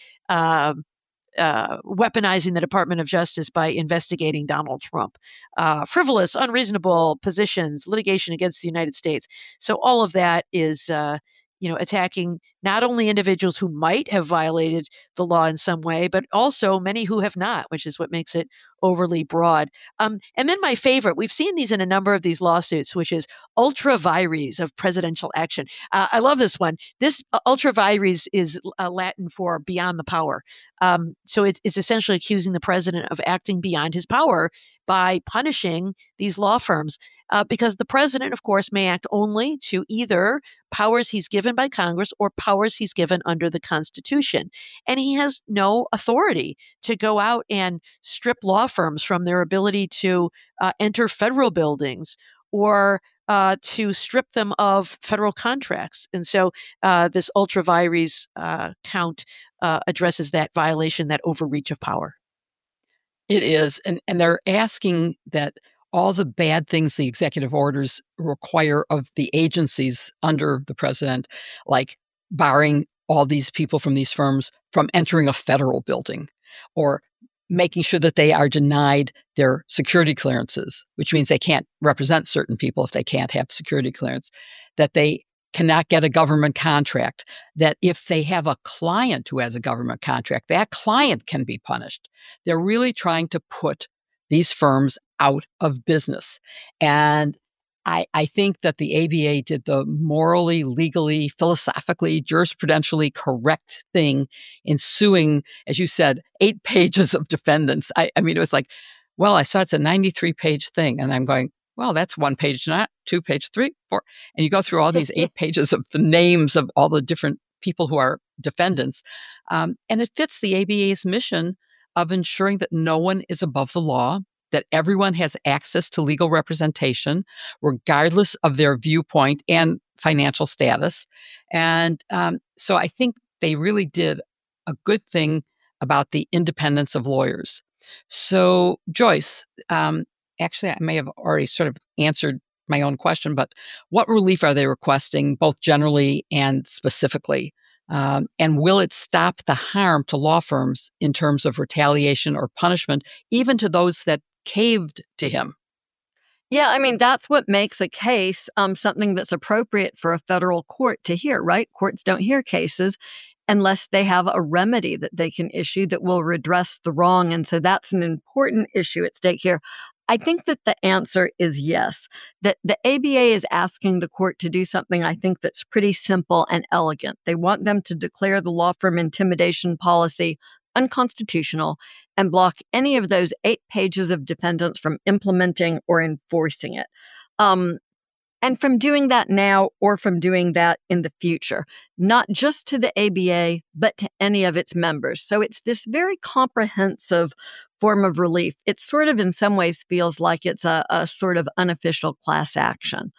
A: weaponizing the Department of Justice by investigating Donald Trump, frivolous, unreasonable positions, litigation against the United States. So all of that is, attacking not only individuals who might have violated the law in some way, but also many who have not, which is what makes it overly broad. And then my favorite, we've seen these in a number of these lawsuits, which is ultra vires of presidential action. I love this one. This ultra vires is Latin for beyond the power. So it's essentially accusing the president of acting beyond his power by punishing these law firms. Because the president, of course, may act only to either powers he's given by Congress or powers he's given under the Constitution. And he has no authority to go out and strip law firms from their ability to enter federal buildings or to strip them of federal contracts. And so this ultra vires count addresses that violation, that overreach of power.
C: It is. And they're asking that all the bad things the executive orders require of the agencies under the president, like barring all these people from these firms from entering a federal building, or making sure that they are denied their security clearances, which means they can't represent certain people if they can't have security clearance, that they cannot get a government contract, that if they have a client who has a government contract, that client can be punished. They're really trying to put these firms out of business. And I think that the ABA did the morally, legally, philosophically, jurisprudentially correct thing in suing, as you said, 8 pages of defendants. I mean, it was like, well, I saw it's a 93-page thing. And I'm going, well, that's 1 page, not 2 page, 3, 4. And you go through all these 8 pages of the names of all the different people who are defendants. And it fits the ABA's mission of ensuring that no one is above the law, that everyone has access to legal representation, regardless of their viewpoint and financial status. And so I think they really did a good thing about the independence of lawyers. So, Joyce, actually, I may have already sort of answered my own question, but what relief are they requesting, both generally and specifically? And will it stop the harm to law firms in terms of retaliation or punishment, even to those that caved to him?
B: Yeah, I mean, that's what makes a case something that's appropriate for a federal court to hear, right? Courts don't hear cases unless they have a remedy that they can issue that will redress the wrong. And so that's an important issue at stake here. I think that the answer is yes, that the ABA is asking the court to do something I think that's pretty simple and elegant. They want them to declare the law firm intimidation policy unconstitutional and block any of those 8 pages of defendants from implementing or enforcing it. And from doing that now or from doing that in the future, not just to the ABA, but to any of its members. So it's this very comprehensive form of relief. It sort of in some ways feels like it's a sort of unofficial class action.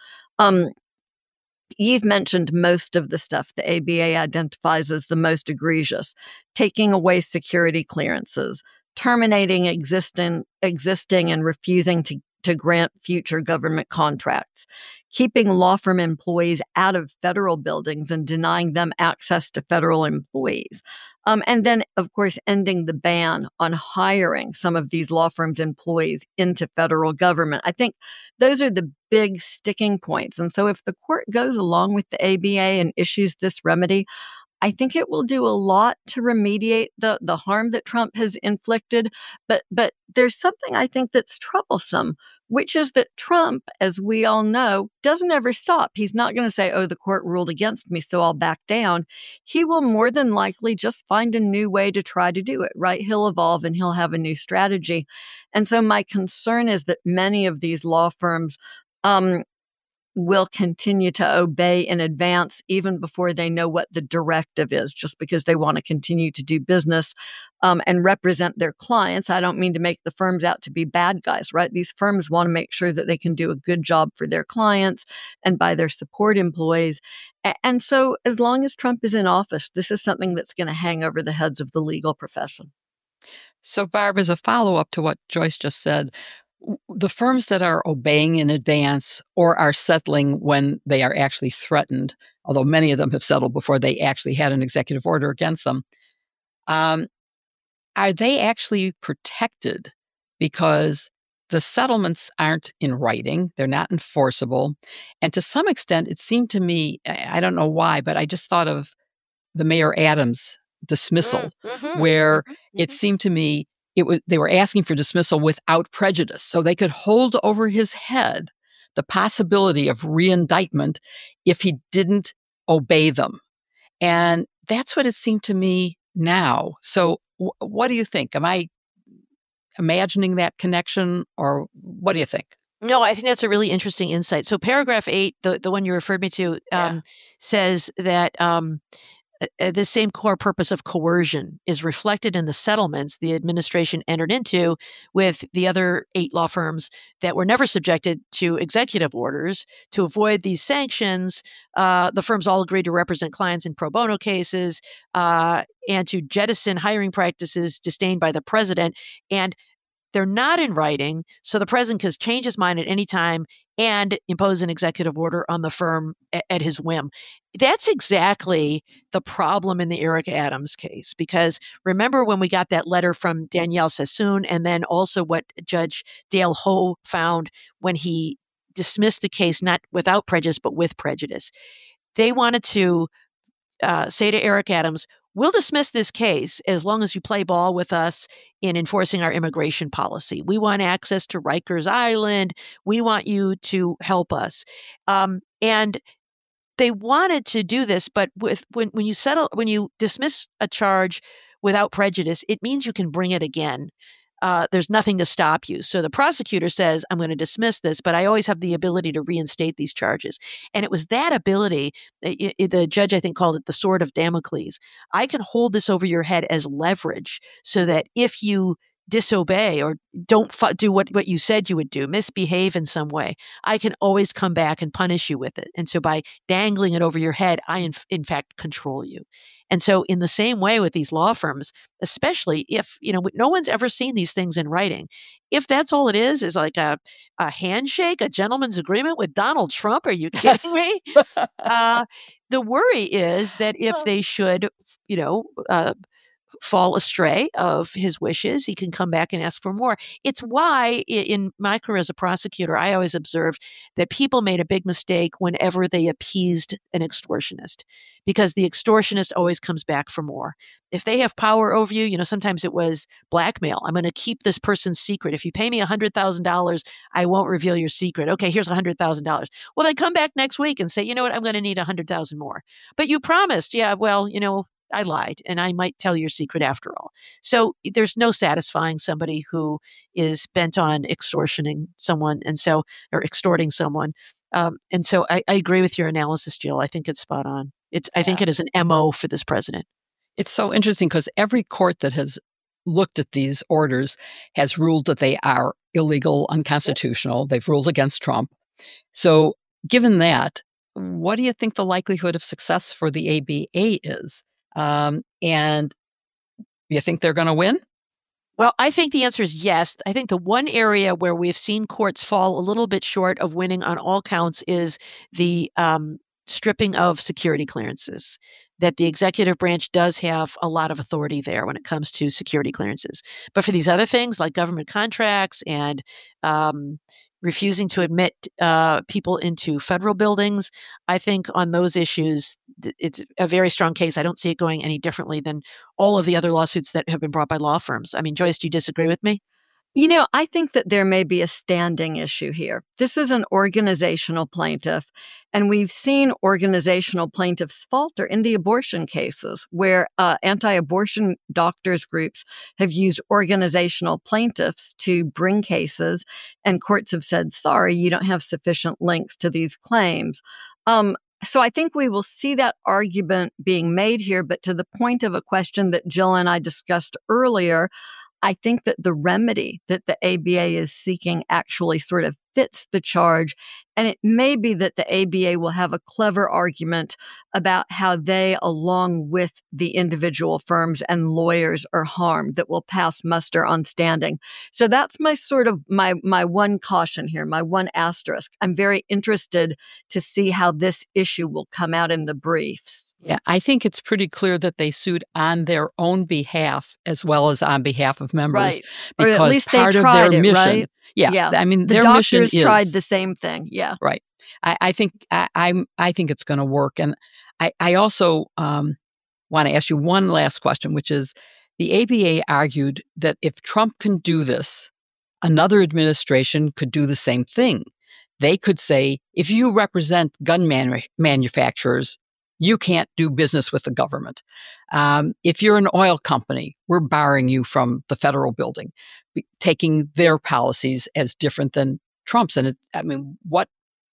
B: You've mentioned most of the stuff the ABA identifies as the most egregious: taking away security clearances, terminating existing and refusing to grant future government contracts, keeping law firm employees out of federal buildings and denying them access to federal employees. And then, of course, ending the ban on hiring some of these law firms' employees into federal government. I think those are the big sticking points. And so if the court goes along with the ABA and issues this remedy, I think it will do a lot to remediate the harm that Trump has inflicted. But there's something I think that's troublesome, which is that Trump, as we all know, doesn't ever stop. He's not going to say, oh, the court ruled against me, so I'll back down. He will more than likely just find a new way to try to do it, right? He'll evolve and he'll have a new strategy. And so my concern is that many of these law firms will continue to obey in advance, even before they know what the directive is, just because they want to continue to do business and represent their clients. I don't mean to make the firms out to be bad guys, right? These firms want to make sure that they can do a good job for their clients and by their support employees. And so as long as Trump is in office, this is something that's going to hang over the heads of the legal profession.
C: So, Barb, as a follow-up to what Joyce just said, the firms that are obeying in advance or are settling when they are actually threatened, although many of them have settled before they actually had an executive order against them, are they actually protected? Because the settlements aren't in writing, they're not enforceable. And to some extent, it seemed to me, I don't know why, but I just thought of the Mayor Adams dismissal, where it seemed to me they were asking for dismissal without prejudice, so they could hold over his head the possibility of reindictment if he didn't obey them. And that's what it seemed to me now. So what do you think? Am I imagining that connection, or what do you think?
A: No, I think that's a really interesting insight. So paragraph 8, the one you referred me to, says that the same core purpose of coercion is reflected in the settlements the administration entered into with the other 8 law firms that were never subjected to executive orders. To avoid these sanctions, the firms all agreed to represent clients in pro bono cases and to jettison hiring practices disdained by the president. And they're not in writing, so the president can change his mind at any time and impose an executive order on the firm at his whim. That's exactly the problem in the Eric Adams case, because remember when we got that letter from Danielle Sassoon, and then also what Judge Dale Ho found when he dismissed the case, not without prejudice, but with prejudice. They wanted to say to Eric Adams, we'll dismiss this case as long as you play ball with us in enforcing our immigration policy. We want access to Rikers Island. We want you to help us. And they wanted to do this, but when you dismiss a charge without prejudice, it means you can bring it again. There's nothing to stop you. So the prosecutor says, I'm going to dismiss this, but I always have the ability to reinstate these charges. And it was that ability, the judge, I think, called it the sword of Damocles. I can hold this over your head as leverage so that if you disobey or don't do what you said you would do, misbehave in some way, I can always come back and punish you with it. And so by dangling it over your head, I in fact control you. And so in the same way with these law firms, especially if, no one's ever seen these things in writing. If that's all it is like a handshake, a gentleman's agreement with Donald Trump, are you kidding me? The worry is that if they should, fall astray of his wishes, he can come back and ask for more. It's why in my career as a prosecutor, I always observed that people made a big mistake whenever they appeased an extortionist, because the extortionist always comes back for more. If they have power over you, sometimes it was blackmail. I'm going to keep this person's secret. If you pay me $100,000, I won't reveal your secret. Okay, here's $100,000. Well, they come back next week and say, you know what, I'm going to need $100,000 more. But you promised. Yeah, well, I lied, and I might tell your secret after all. So there's no satisfying somebody who is bent on extorting someone, or extorting someone. And so I agree with your analysis, Jill. I think it's spot on. I think it is an MO for this president.
C: It's so interesting because every court that has looked at these orders has ruled that they are illegal, unconstitutional. They've ruled against Trump. So given that, what do you think the likelihood of success for the ABA is? And you think they're going to win?
A: Well, I think the answer is yes. I think the one area where we've seen courts fall a little bit short of winning on all counts is the stripping of security clearances. That the executive branch does have a lot of authority there when it comes to security clearances. But for these other things like government contracts and refusing to admit people into federal buildings, I think on those issues, it's a very strong case. I don't see it going any differently than all of the other lawsuits that have been brought by law firms. I mean, Joyce, do you disagree with me?
B: I think that there may be a standing issue here. This is an organizational plaintiff, and we've seen organizational plaintiffs falter in the abortion cases where anti-abortion doctors groups have used organizational plaintiffs to bring cases, and courts have said, sorry, you don't have sufficient links to these claims. So I think we will see that argument being made here, but to the point of a question that Jill and I discussed earlier, I think that the remedy that the ABA is seeking actually sort of fits the charge. And it may be that the ABA will have a clever argument about how they, along with the individual firms and lawyers, are harmed that will pass muster on standing. So that's my sort of my one caution here, my one asterisk. I'm very interested to see how this issue will come out in the briefs.
C: Yeah, I think it's pretty clear that they sued on their own behalf as well as on behalf of members.
B: Right.
C: Because
B: or at least
C: part
B: they
C: of
B: tried
C: their
B: it,
C: mission,
B: right?
C: Yeah. I mean,
B: the
C: their mission
B: doctors
C: is
B: tried the same thing. Yeah.
C: Right. I think it's going to work. And I also want to ask you one last question, which is the ABA argued that if Trump can do this, another administration could do the same thing. They could say, if you represent gun manufacturers, you can't do business with the government. If you're an oil company, we're barring you from the federal building, taking their policies as different than Trump's. And what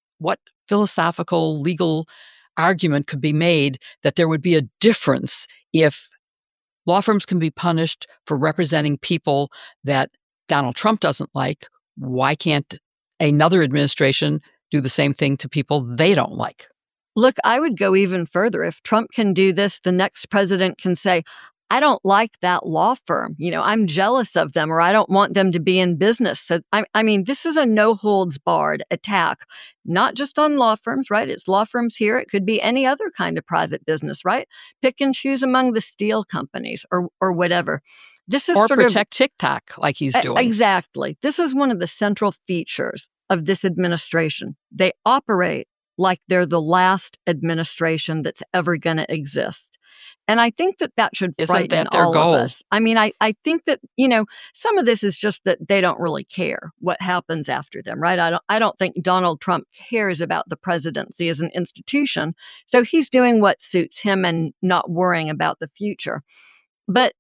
C: philosophical legal argument could be made that there would be a difference if law firms can be punished for representing people that Donald Trump doesn't like? Why can't another administration do the same thing to people they don't like?
B: Look, I would go even further. If Trump can do this, the next president can say, I don't like that law firm. I'm jealous of them, or I don't want them to be in business. So, this is a no-holds-barred attack, not just on law firms, right? It's law firms here. It could be any other kind of private business, right? Pick and choose among the steel companies or whatever. This is
C: or protect TikTok like he's doing.
B: Exactly. This is one of the central features of this administration. They operate like they're the last administration that's ever going to exist. And I think that should frighten all of us. I think that, some of this is just that they don't really care what happens after them, right? I don't think Donald Trump cares about the presidency as an institution. So he's doing what suits him and not worrying about the future. But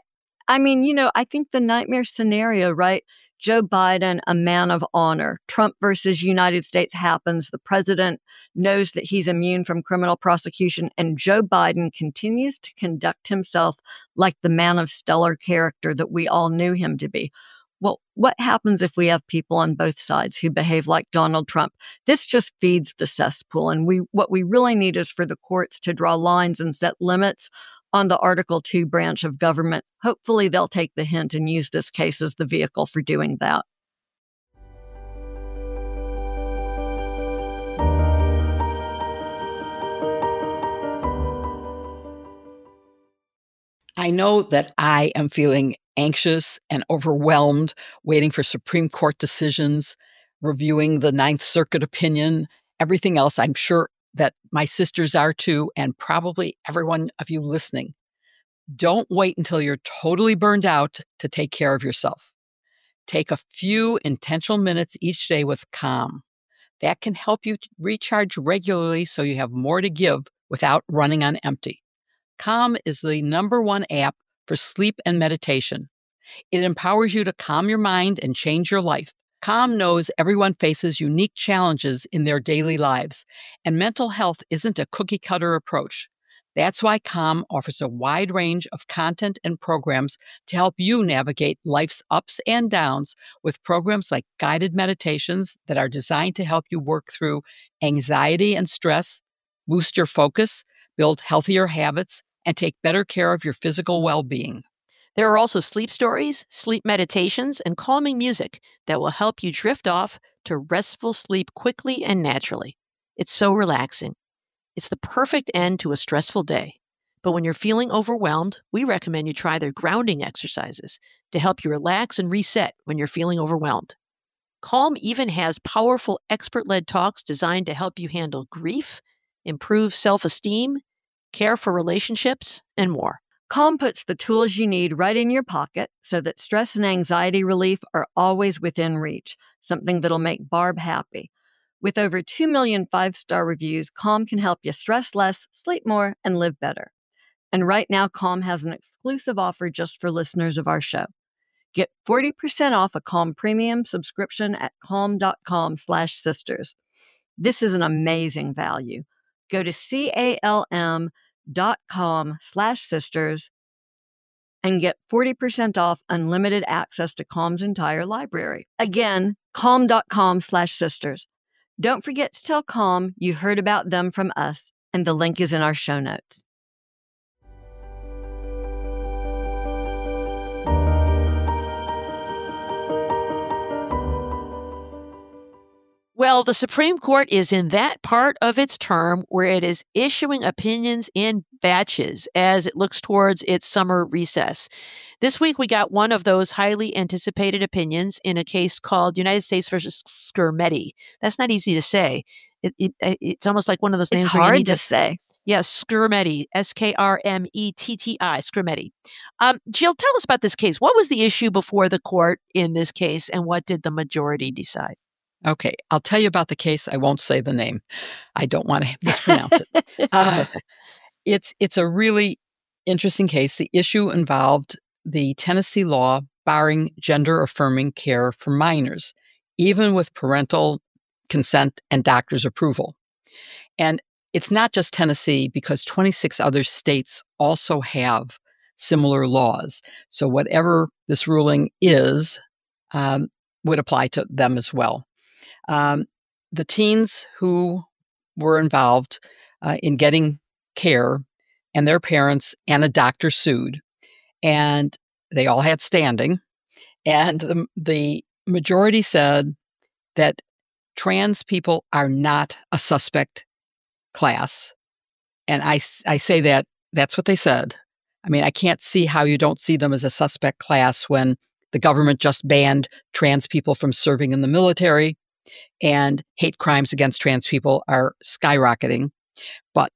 B: I think the nightmare scenario, right? Joe Biden, a man of honor. Trump versus United States happens. The president knows that he's immune from criminal prosecution, and Joe Biden continues to conduct himself like the man of stellar character that we all knew him to be. Well, what happens if we have people on both sides who behave like Donald Trump? This just feeds the cesspool, and what we really need is for the courts to draw lines and set limits on the Article 2 branch of government. Hopefully they'll take the hint and use this case as the vehicle for doing that.
C: I know that I am feeling anxious and overwhelmed, waiting for Supreme Court decisions, reviewing the Ninth Circuit opinion, everything else. I'm sure that my sisters are too, and probably every one of you listening. Don't wait until you're totally burned out to take care of yourself. Take a few intentional minutes each day with Calm. That can help you recharge regularly so you have more to give without running on empty. Calm is the #1 app for sleep and meditation. It empowers you to calm your mind and change your life. Calm knows everyone faces unique challenges in their daily lives, and mental health isn't a cookie-cutter approach. That's why Calm offers a wide range of content and programs to help you navigate life's ups and downs with programs like guided meditations that are designed to help you work through anxiety and stress, boost your focus, build healthier habits, and take better care of your physical well-being.
A: There are also sleep stories, sleep meditations, and calming music that will help you drift off to restful sleep quickly and naturally. It's so relaxing. It's the perfect end to a stressful day. But when you're feeling overwhelmed, we recommend you try their grounding exercises to help you relax and reset when you're feeling overwhelmed. Calm even has powerful expert-led talks designed to help you handle grief, improve self-esteem, care for relationships, and more.
B: Calm puts the tools you need right in your pocket so that stress and anxiety relief are always within reach, something that'll make Barb happy. With over 2 million 5-star reviews, Calm can help you stress less, sleep more, and live better. And right now, Calm has an exclusive offer just for listeners of our show. Get 40% off a Calm premium subscription at calm.com/sisters. This is an amazing value. Go to calm.com/sisters and get 40% off unlimited access to Calm's entire library. Again, calm.com/sisters. Don't forget to tell Calm you heard about them from us, and the link is in our show notes.
A: Well, the Supreme Court is in that part of its term where it is issuing opinions in batches as it looks towards its summer recess. This week, we got one of those highly anticipated opinions in a case called United States versus Skrmetti. That's not easy to say. It's almost like one of those names
B: It's
A: where you
B: hard
A: need
B: to say.
A: Yes, Skrmetti, Skrmetti, Skrmetti. Jill, tell us about this case. What was the issue before the court in this case, and what did the majority decide?
C: Okay, I'll tell you about the case. I won't say the name. I don't want to mispronounce it. It's a really interesting case. The issue involved the Tennessee law barring gender-affirming care for minors, even with parental consent and doctor's approval. And it's not just Tennessee, because 26 other states also have similar laws. So whatever this ruling is, would apply to them as well. The teens who were involved in getting care and their parents and a doctor sued, and they all had standing. And the majority said that trans people are not a suspect class. And I say that that's what they said. I mean, I can't see how you don't see them as a suspect class when the government just banned trans people from serving in the military and hate crimes against trans people are skyrocketing. But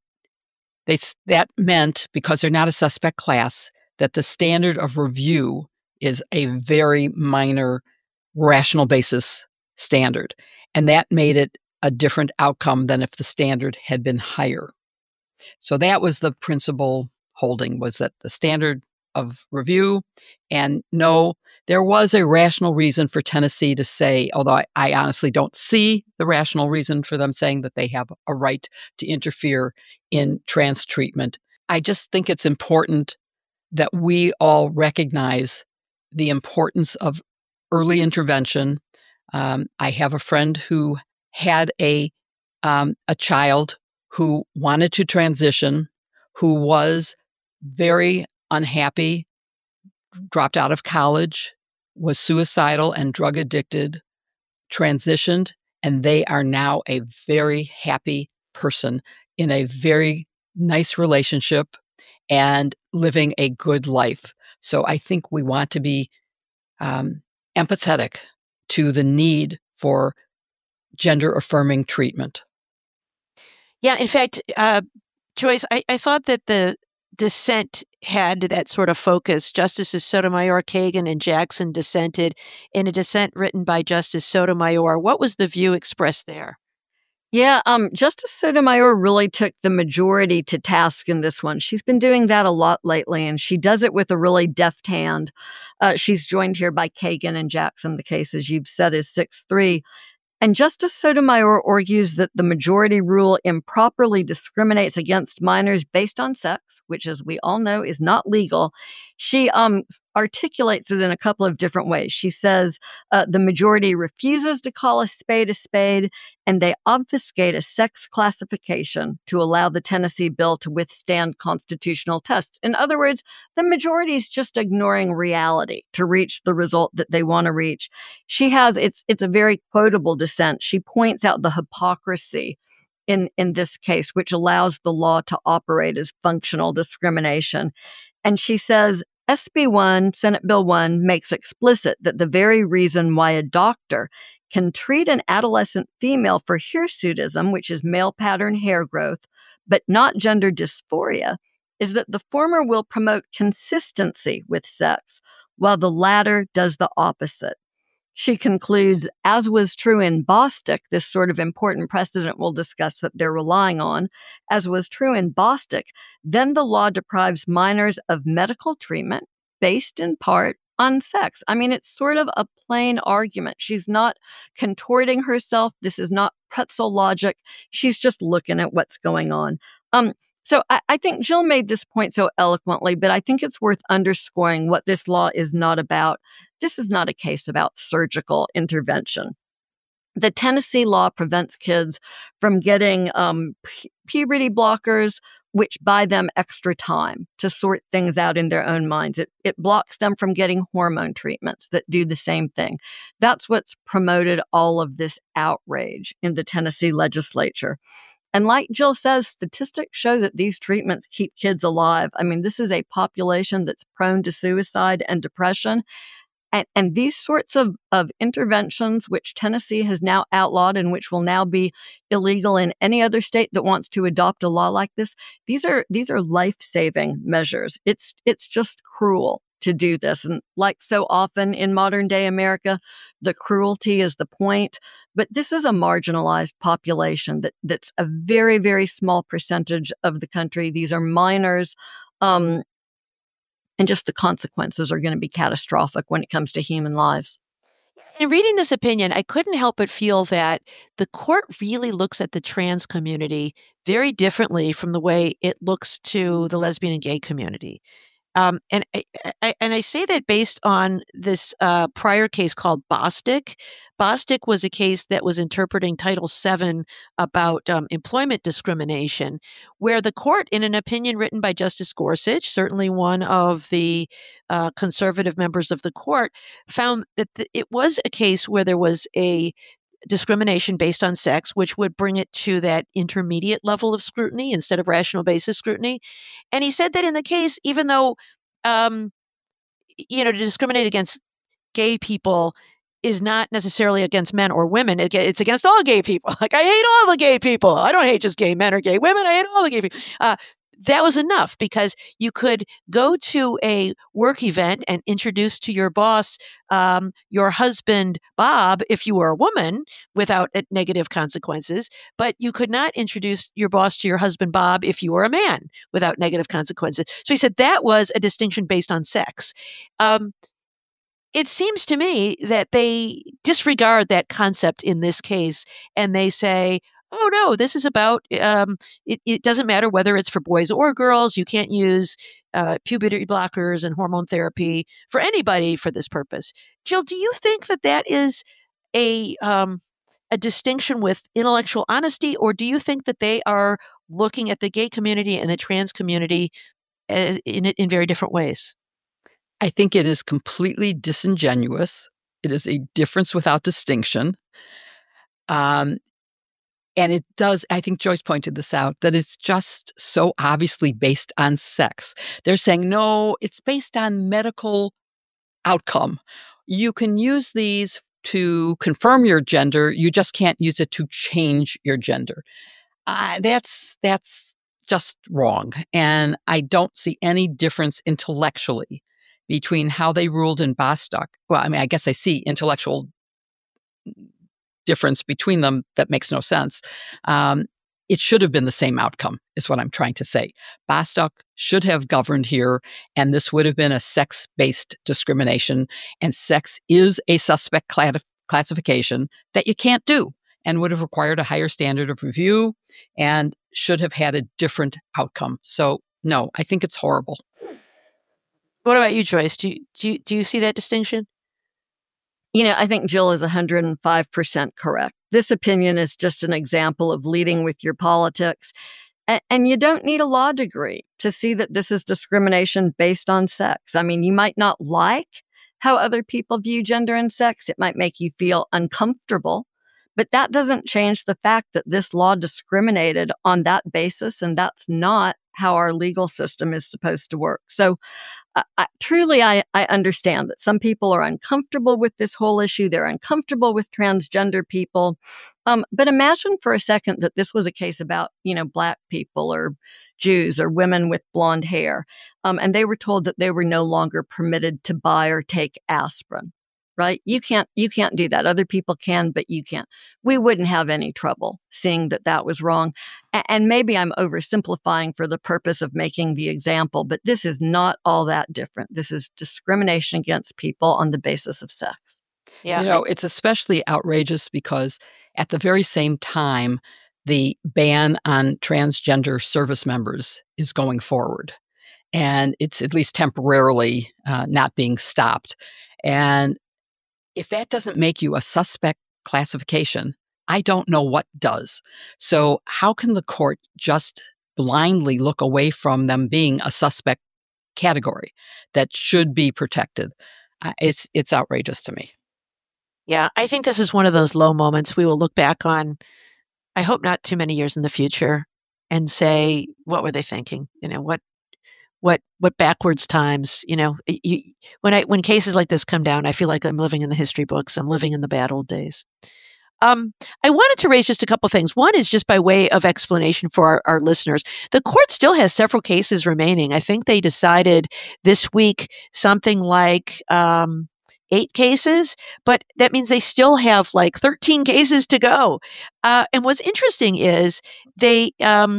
C: that meant, because they're not a suspect class, that the standard of review is a very minor rational basis standard. And that made it a different outcome than if the standard had been higher. So that was the principal holding, was that the standard of review, and no, there was a rational reason for Tennessee to say, although I honestly don't see the rational reason for them saying that they have a right to interfere in trans treatment. I just think it's important that we all recognize the importance of early intervention. I have a friend who had a child who wanted to transition, who was very unhappy, dropped out of college, was suicidal and drug addicted, transitioned, and they are now a very happy person in a very nice relationship and living a good life. So I think we want to be empathetic to the need for gender-affirming treatment.
A: Yeah, in fact, Joyce, I thought that the dissent had that sort of focus. Justices Sotomayor, Kagan, and Jackson dissented in a dissent written by Justice Sotomayor. What was the view expressed there?
B: Yeah, Justice Sotomayor really took the majority to task in this one. She's been doing that a lot lately, and she does it with a really deft hand. She's joined here by Kagan and Jackson. The case, as you've said, is 6-3. And Justice Sotomayor argues that the majority rule improperly discriminates against minors based on sex, which, as we all know, is not legal. She articulates it in a couple of different ways. She says the majority refuses to call a spade, and they obfuscate a sex classification to allow the Tennessee bill to withstand constitutional tests. In other words, the majority is just ignoring reality to reach the result that they want to reach. She has, it's a very quotable dissent. She points out the hypocrisy in this case, which allows the law to operate as functional discrimination. And she says, SB 1, Senate Bill 1, makes explicit that the very reason why a doctor can treat an adolescent female for hirsutism, which is male pattern hair growth, but not gender dysphoria, is that the former will promote consistency with sex, while the latter does the opposite. She concludes, as was true in Bostick, this sort of important precedent we'll discuss that they're relying on, as was true in Bostick, then the law deprives minors of medical treatment based in part on sex. I mean, it's sort of a plain argument. She's not contorting herself. This is not pretzel logic. She's just looking at what's going on. So I think Jill made this point so eloquently, but I think it's worth underscoring what this law is not about. This is not a case about surgical intervention. The Tennessee law prevents kids from getting puberty blockers, which buy them extra time to sort things out in their own minds. It blocks them from getting hormone treatments that do the same thing. That's what's promoted all of this outrage in the Tennessee legislature. And like Jill says, statistics show that these treatments keep kids alive. I mean, this is a population that's prone to suicide and depression. And these sorts of interventions, which Tennessee has now outlawed and which will now be illegal in any other state that wants to adopt a law like this, these are life-saving measures. It's just cruel to do this. And like so often in modern day America, the cruelty is the point. But this is a marginalized population that's a very, very small percentage of the country. These are minors. And just the consequences are going to be catastrophic when it comes to human lives.
A: In reading this opinion, I couldn't help but feel that the court really looks at the trans community very differently from the way it looks to the lesbian and gay community. And I say that based on this prior case called Bostick. Bostick was a case that was interpreting Title VII about employment discrimination, where the court, in an opinion written by Justice Gorsuch, certainly one of the conservative members of the court, found that it was a case where there was a discrimination based on sex, which would bring it to that intermediate level of scrutiny instead of rational basis scrutiny. And he said that in the case, even though, to discriminate against gay people is not necessarily against men or women, it's against all gay people. Like, I hate all the gay people. I don't hate just gay men or gay women. I hate all the gay people. That was enough because you could go to a work event and introduce to your boss your husband, Bob, if you were a woman, without negative consequences. But you could not introduce your boss to your husband, Bob, if you were a man, without negative consequences. So he said that was a distinction based on sex. It seems to me that they disregard that concept in this case, and they say, oh, no, this is about, it doesn't matter whether it's for boys or girls. You can't use puberty blockers and hormone therapy for anybody for this purpose. Jill, do you think that that is a distinction with intellectual honesty, or do you think that they are looking at the gay community and the trans community in very different ways?
C: I think it is completely disingenuous. It is a difference without distinction. And it does, I think Joyce pointed this out, that it's just so obviously based on sex. They're saying, no, it's based on medical outcome. You can use these to confirm your gender. You just can't use it to change your gender. That's just wrong. And I don't see any difference intellectually between how they ruled in Bostock. Well, I mean, I guess I see intellectual difference between them that makes no sense. It should have been the same outcome, is what I'm trying to say. Bostock should have governed here, and this would have been a sex-based discrimination, and sex is a suspect classification that you can't do, and would have required a higher standard of review, and should have had a different outcome. So, no, I think it's horrible.
A: What about you, Joyce? Do you see that distinction?
B: I think Jill is 105% correct. This opinion is just an example of leading with your politics. And you don't need a law degree to see that this is discrimination based on sex. I mean, you might not like how other people view gender and sex. It might make you feel uncomfortable. But that doesn't change the fact that this law discriminated on that basis, and that's not how our legal system is supposed to work. So truly, I understand that some people are uncomfortable with this whole issue. They're uncomfortable with transgender people. But imagine for a second that this was a case about, Black people or Jews or women with blonde hair. And they were told that they were no longer permitted to buy or take aspirin, right? You can't do that. Other people can, but you can't. We wouldn't have any trouble seeing that that was wrong. And maybe I'm oversimplifying for the purpose of making the example, but this is not all that different. This is discrimination against people on the basis of sex.
A: Yeah.
C: It's especially outrageous because at the very same time, the ban on transgender service members is going forward. And it's at least temporarily not being stopped. And if that doesn't make you a suspect classification, I don't know what does. So how can the court just blindly look away from them being a suspect category that should be protected? It's outrageous to me.
A: Yeah, I think this is one of those low moments we will look back on, I hope not too many years in the future, and say, what were they thinking? What backwards times, when cases like this come down, I feel like I'm living in the history books. I'm living in the bad old days. I wanted to raise just a couple things. One is just by way of explanation for our listeners. The court still has several cases remaining. I think they decided this week something like 8 cases, but that means they still have like 13 cases to go. And what's interesting is they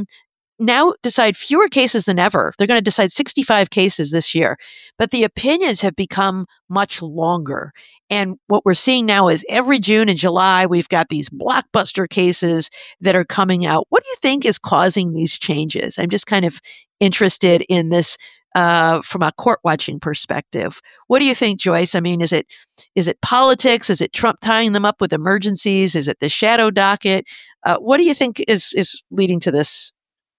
A: now decide fewer cases than ever. They're going to decide 65 cases this year, but the opinions have become much longer. And what we're seeing now is every June and July, we've got these blockbuster cases that are coming out. What do you think is causing these changes? I'm just kind of interested in this from a court watching perspective. What do you think, Joyce? I mean, is it politics? Is it Trump tying them up with emergencies? Is it the shadow docket? What do you think is leading to this?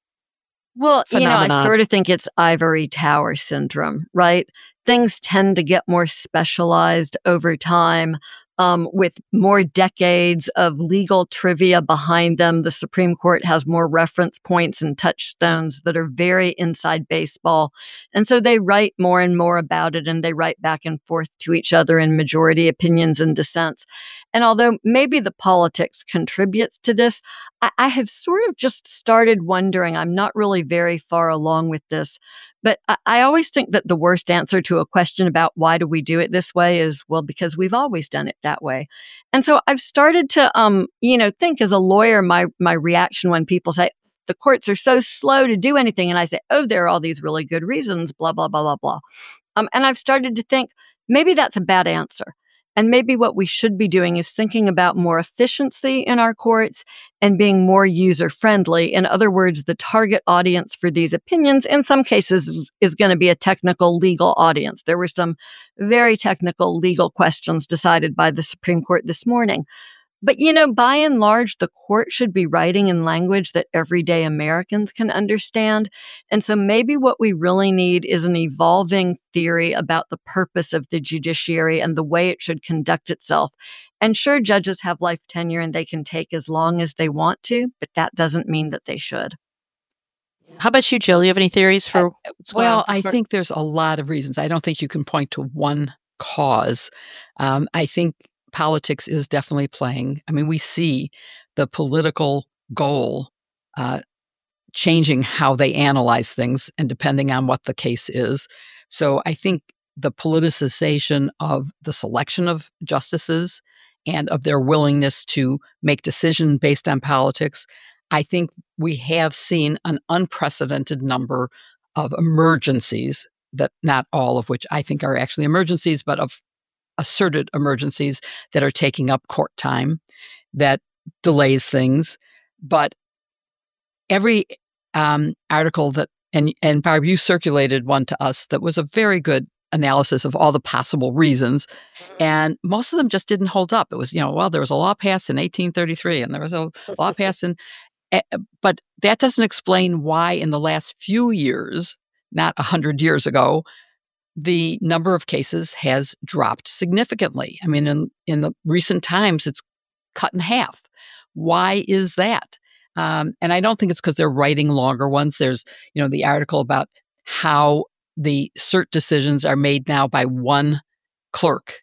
B: Well,
A: phenomenon?
B: I sort of think it's ivory tower syndrome, right? Things tend to get more specialized over time. With more decades of legal trivia behind them, the Supreme Court has more reference points and touchstones that are very inside baseball. And so they write more and more about it, and they write back and forth to each other in majority opinions and dissents. And although maybe the politics contributes to this, I have sort of just started wondering, I'm not really very far along with this, but I always think that the worst answer to a question about why do we do it this way is, well, because we've always done it that way. And so I've started to, think as a lawyer, my reaction when people say, the courts are so slow to do anything. And I say, oh, there are all these really good reasons, blah, blah, blah, blah, blah. And I've started to think maybe that's a bad answer. And maybe what we should be doing is thinking about more efficiency in our courts and being more user-friendly. In other words, the target audience for these opinions, in some cases, is going to be a technical legal audience. There were some very technical legal questions decided by the Supreme Court this morning. But, by and large, the court should be writing in language that everyday Americans can understand. And so maybe what we really need is an evolving theory about the purpose of the judiciary and the way it should conduct itself. And sure, judges have life tenure and they can take as long as they want to, but that doesn't mean that they should.
A: How about you, Jill? You have any theories for what's going on?
C: Well, I think there's a lot of reasons. I don't think you can point to one cause. I think politics is definitely playing. I mean, we see the political goal changing how they analyze things and depending on what the case is. So I think the politicization of the selection of justices and of their willingness to make decisions based on politics, I think we have seen an unprecedented number of emergencies, that not all of which I think are actually emergencies, but of asserted emergencies that are taking up court time, that delays things. But every article that, and Barb, you circulated one to us that was a very good analysis of all the possible reasons. And most of them just didn't hold up. It was, there was a law passed in 1833 and there was a law passed in, but that doesn't explain why in the last few years, not 100 years ago, the number of cases has dropped significantly. I mean, in the recent times, it's cut in half. Why is that? And I don't think it's because they're writing longer ones. There's, the article about how the cert decisions are made now by one clerk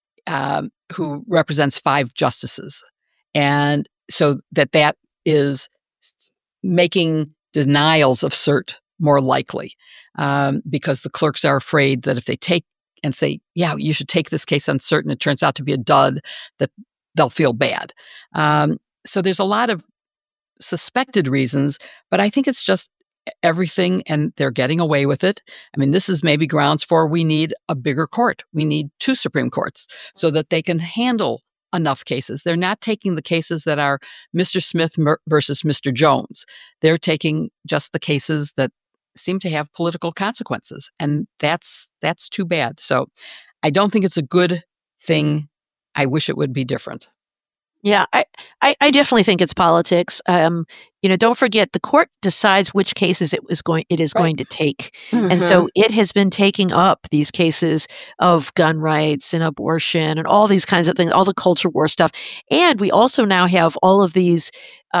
C: who represents 5 justices. And so that is making denials of cert more likely because the clerks are afraid that if they take and say, yeah, you should take this case on cert, and it turns out to be a dud, that they'll feel bad. So there's a lot of suspected reasons, but I think it's just everything, and they're getting away with it. I mean, this is maybe grounds for we need a bigger court. We need 2 Supreme Courts so that they can handle enough cases. They're not taking the cases that are Mr. Smith versus Mr. Jones. They're taking just the cases that seem to have political consequences, and that's too bad. So I don't think it's a good thing. I wish it would be different.
A: Yeah, I definitely think it's politics. Don't forget the court decides which cases it is going to take, and so it has been taking up these cases of gun rights and abortion and all these kinds of things, all the culture war stuff, and we also now have all of these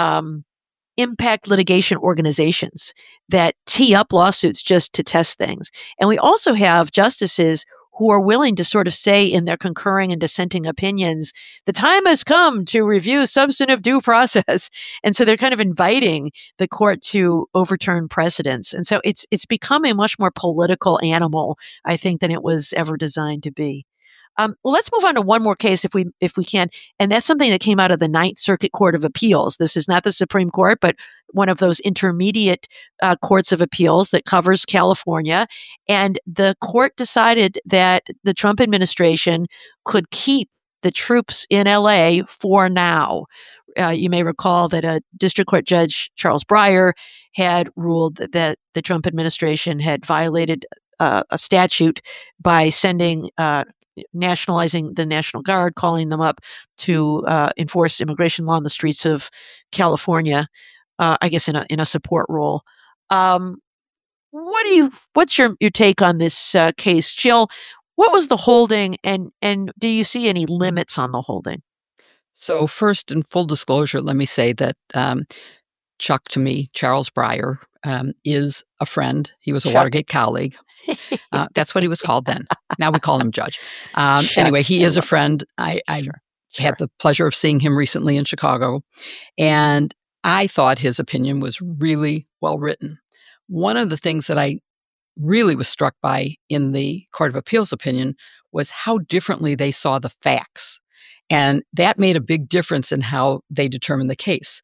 A: impact litigation organizations that tee up lawsuits just to test things, and we also have justices who are willing to sort of say in their concurring and dissenting opinions, the time has come to review substantive due process. And so they're kind of inviting the court to overturn precedents. And so it's become a much more political animal, I think, than it was ever designed to be. Well, let's move on to one more case if we can. And that's something that came out of the Ninth Circuit Court of Appeals. This is not the Supreme Court, but one of those intermediate courts of appeals that covers California. And the court decided that the Trump administration could keep the troops in LA for now. You may recall that a district court judge, Charles Breyer, had ruled that the Trump administration had violated a statute by nationalizing the National Guard, calling them up to enforce immigration law in the streets of California, I guess in a support role. What's your take on this case, Jill? What was the holding, and do you see any limits on the holding?
C: So first, in full disclosure, let me say that Chuck, to me, Charles Breyer, is a friend. He was a Watergate colleague. That's what he was called then. Now we call him Judge. Anyway, he is a friend. I had the pleasure of seeing him recently in Chicago, and I thought his opinion was really well written. One of the things that I really was struck by in the Court of Appeals opinion was how differently they saw the facts. And that made a big difference in how they determined the case.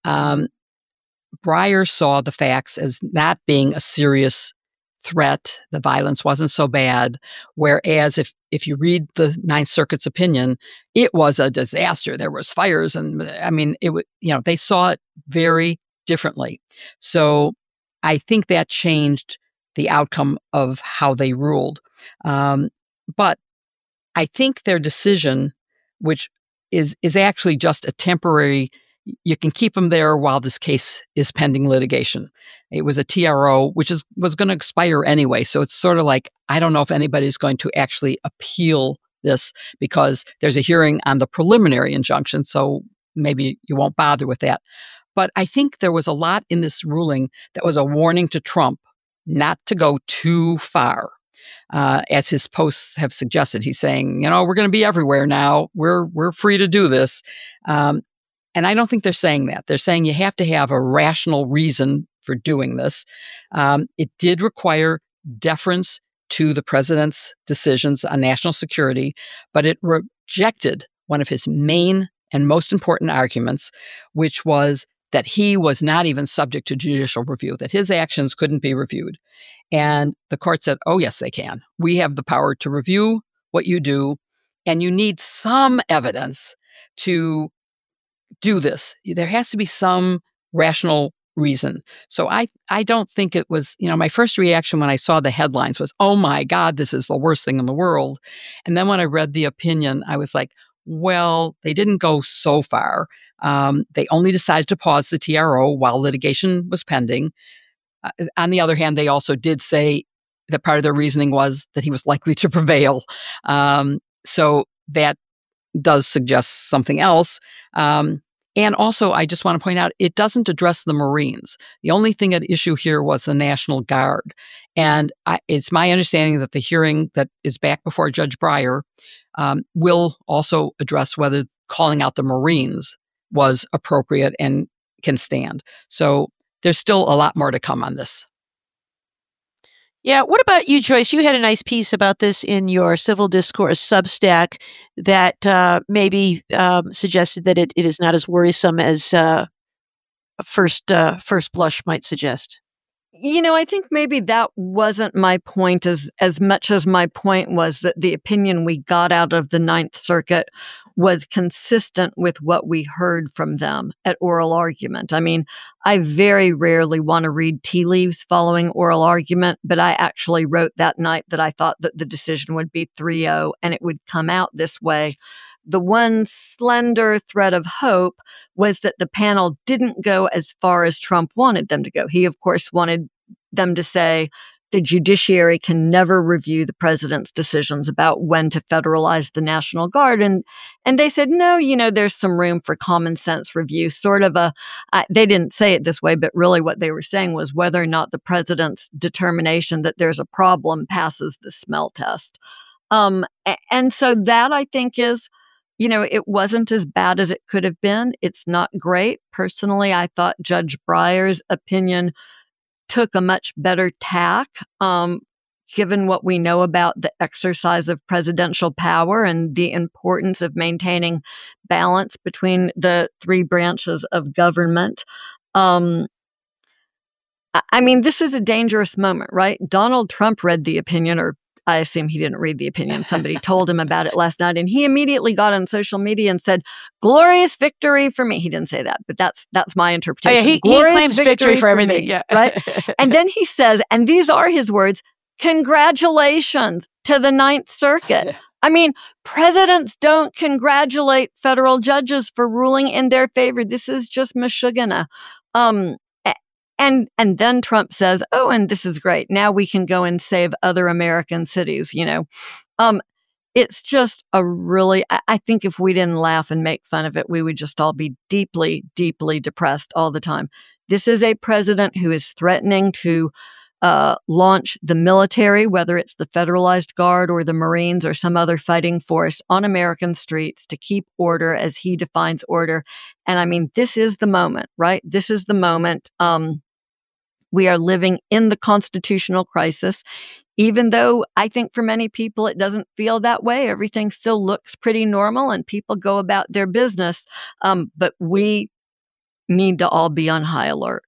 C: Breyer saw the facts as not being a serious threat. The violence wasn't so bad. Whereas if you read the Ninth Circuit's opinion, it was a disaster. There was fires, and I mean, they saw it very differently. So I think that changed the outcome of how they ruled. But I think their decision, which is actually just a temporary, you can keep them there while this case is pending litigation. It was a TRO, which was going to expire anyway. So it's sort of like, I don't know if anybody's going to actually appeal this because there's a hearing on the preliminary injunction. So maybe you won't bother with that. But I think there was a lot in this ruling that was a warning to Trump not to go too far. As his posts have suggested, he's saying, we're going to be everywhere now. We're free to do this. And I don't think they're saying that. They're saying you have to have a rational reason for doing this. It did require deference to the president's decisions on national security, but it rejected one of his main and most important arguments, which was that he was not even subject to judicial review, that his actions couldn't be reviewed. And the court said, oh, yes, they can. We have the power to review what you do, and you need some evidence to do this. There has to be some rational reason. So I don't think it was, my first reaction when I saw the headlines was, oh my God, this is the worst thing in the world. And then when I read the opinion, I was like, well, they didn't go so far. They only decided to pause the TRO while litigation was pending. On the other hand, they also did say that part of their reasoning was that he was likely to prevail. So that does suggest something else. And also, I just want to point out, it doesn't address the Marines. The only thing at issue here was the National Guard. And it's my understanding that the hearing that is back before Judge Breyer will also address whether calling out the Marines was appropriate and can stand. So there's still a lot more to come on this.
A: Yeah. What about you, Joyce? You had a nice piece about this in your Civil Discourse Substack that maybe suggested that it is not as worrisome as first blush might suggest.
B: I think maybe that wasn't my point as much as my point was that the opinion we got out of the Ninth Circuit was consistent with what we heard from them at oral argument. I mean, I very rarely want to read tea leaves following oral argument, but I actually wrote that night that I thought that the decision would be 3-0 and it would come out this way. The one slender thread of hope was that the panel didn't go as far as Trump wanted them to go. He, of course, wanted them to say the judiciary can never review the president's decisions about when to federalize the National Guard. And they said, no, there's some room for common sense review, sort of they didn't say it this way, but really what they were saying was whether or not the president's determination that there's a problem passes the smell test. And so that I think is, it wasn't as bad as it could have been. It's not great. Personally, I thought Judge Breyer's opinion took a much better tack, given what we know about the exercise of presidential power and the importance of maintaining balance between the three branches of government. I mean, this is a dangerous moment, right? Donald Trump read the opinion, or I assume he didn't read the opinion. Somebody told him about it last night, and he immediately got on social media and said, "Glorious victory for me." He didn't say that, but that's my interpretation.
A: Oh, yeah, he claims victory for everything.
B: Me, right? And then he says, and these are his words, "Congratulations to the Ninth Circuit." I mean, presidents don't congratulate federal judges for ruling in their favor. This is just Michigana. And then Trump says, oh, and this is great. Now we can go and save other American cities, It's just I think if we didn't laugh and make fun of it, we would just all be deeply, deeply depressed all the time. This is a president who is threatening to launch the military, whether it's the Federalized Guard or the Marines or some other fighting force, on American streets to keep order as he defines order. And I mean, this is the moment, right? This is the moment. We are living in the constitutional crisis, even though I think for many people it doesn't feel that way. Everything still looks pretty normal and people go about their business. But we need to all be on high alert.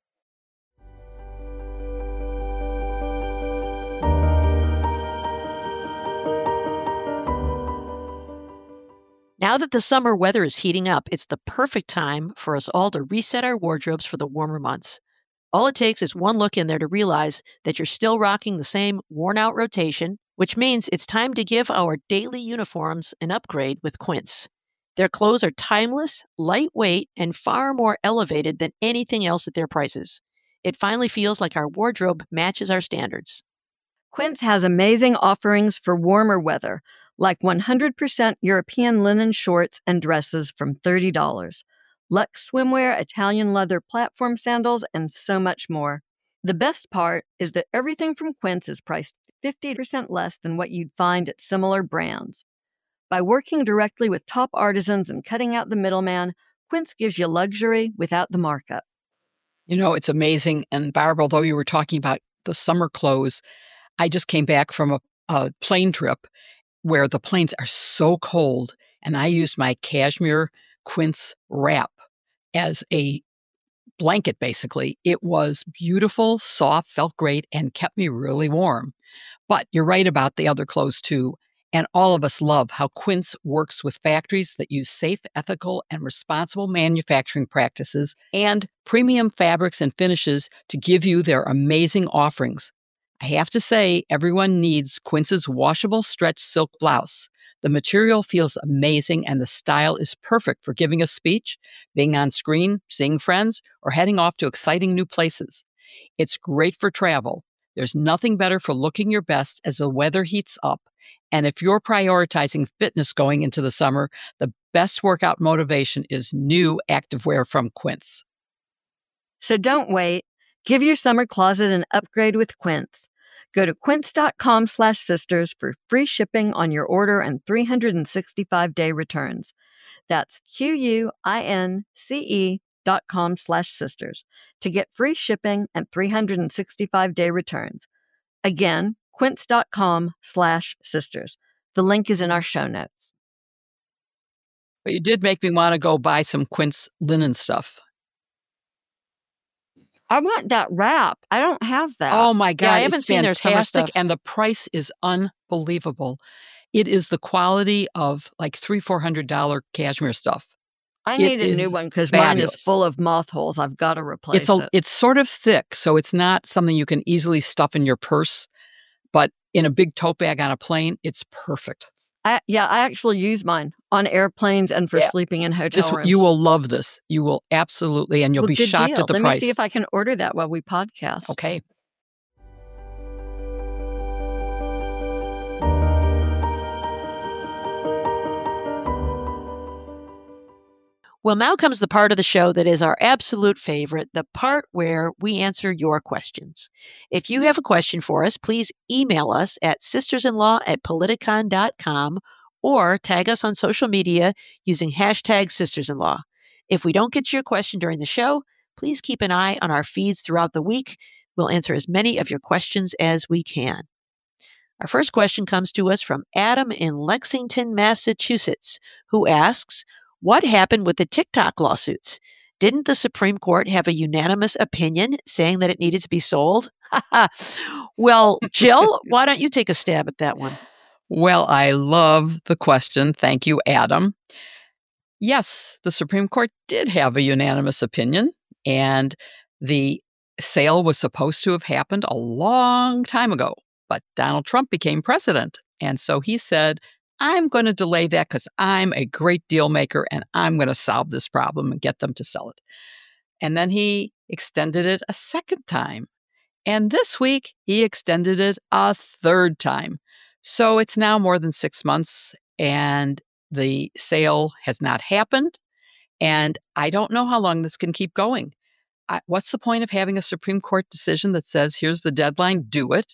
A: Now that the summer weather is heating up, it's the perfect time for us all to reset our wardrobes for the warmer months. All it takes is one look in there to realize that you're still rocking the same worn-out rotation, which means it's time to give our daily uniforms an upgrade with Quince. Their clothes are timeless, lightweight, and far more elevated than anything else at their prices. It finally feels like our wardrobe matches our standards.
B: Quince has amazing offerings for warmer weather, like 100% European linen shorts and dresses from $30. Luxe swimwear, Italian leather platform sandals, and so much more. The best part is that everything from Quince is priced 50% less than what you'd find at similar brands. By working directly with top artisans and cutting out the middleman, Quince gives you luxury without the markup.
C: It's amazing. And Barb, although you were talking about the summer clothes, I just came back from a plane trip where the planes are so cold, and I used my cashmere Quince wrap as a blanket, basically. It was beautiful, soft, felt great, and kept me really warm. But you're right about the other clothes, too. And all of us love how Quince works with factories that use safe, ethical, and responsible manufacturing practices and premium fabrics and finishes to give you their amazing offerings. I have to say, everyone needs Quince's washable stretch silk blouse. The material feels amazing and the style is perfect for giving a speech, being on screen, seeing friends, or heading off to exciting new places. It's great for travel. There's nothing better for looking your best as the weather heats up, And if you're prioritizing fitness going into the summer, the best workout motivation is new activewear from Quince.
B: So don't wait. Give your summer closet an upgrade with Quince. Go to quince.com/sisters for free shipping on your order and 365-day returns. That's QUINCE.com/sisters to get free shipping and 365-day returns. Again, quince.com/sisters. The link is in our show notes.
C: But you did make me want to go buy some Quince linen stuff.
B: I want that wrap. I don't have that.
C: Oh my God.
A: Yeah, I haven't
C: it's
A: seen their summer
C: fantastic,
A: stuff.
C: and the price is unbelievable. It is the quality of like $300-400 cashmere stuff.
B: I need a new one because mine is full of moth holes. I've got to replace it.
C: It's sort of thick, so it's not something you can easily stuff in your purse, but in a big tote bag on a plane, it's perfect.
B: I actually use mine on airplanes and for sleeping in hotel rooms.
C: You will love this. You will absolutely, and you'll be shocked at the price.
B: Let me see if I can order that while we podcast.
C: Okay.
A: Well, now comes the part of the show that is our absolute favorite, the part where we answer your questions. If you have a question for us, please email us at sistersinlaw@politicon.com or tag us on social media using hashtag sistersinlaw. If we don't get to your question during the show, please keep an eye on our feeds throughout the week. We'll answer as many of your questions as we can. Our first question comes to us from Adam in Lexington, Massachusetts, who asks, what happened with the TikTok lawsuits? Didn't the Supreme Court have a unanimous opinion saying that it needed to be sold? Well, Jill, why don't you take a stab at that one?
C: Well, I love the question. Thank you, Adam. Yes, the Supreme Court did have a unanimous opinion, and the sale was supposed to have happened a long time ago, but Donald Trump became president. And so he said, I'm going to delay that because I'm a great deal maker and I'm going to solve this problem and get them to sell it. And then he extended it a second time. And this week, he extended it a third time. So it's now more than 6 months and the sale has not happened. And I don't know how long this can keep going. What's the point of having a Supreme Court decision that says, here's the deadline, do it?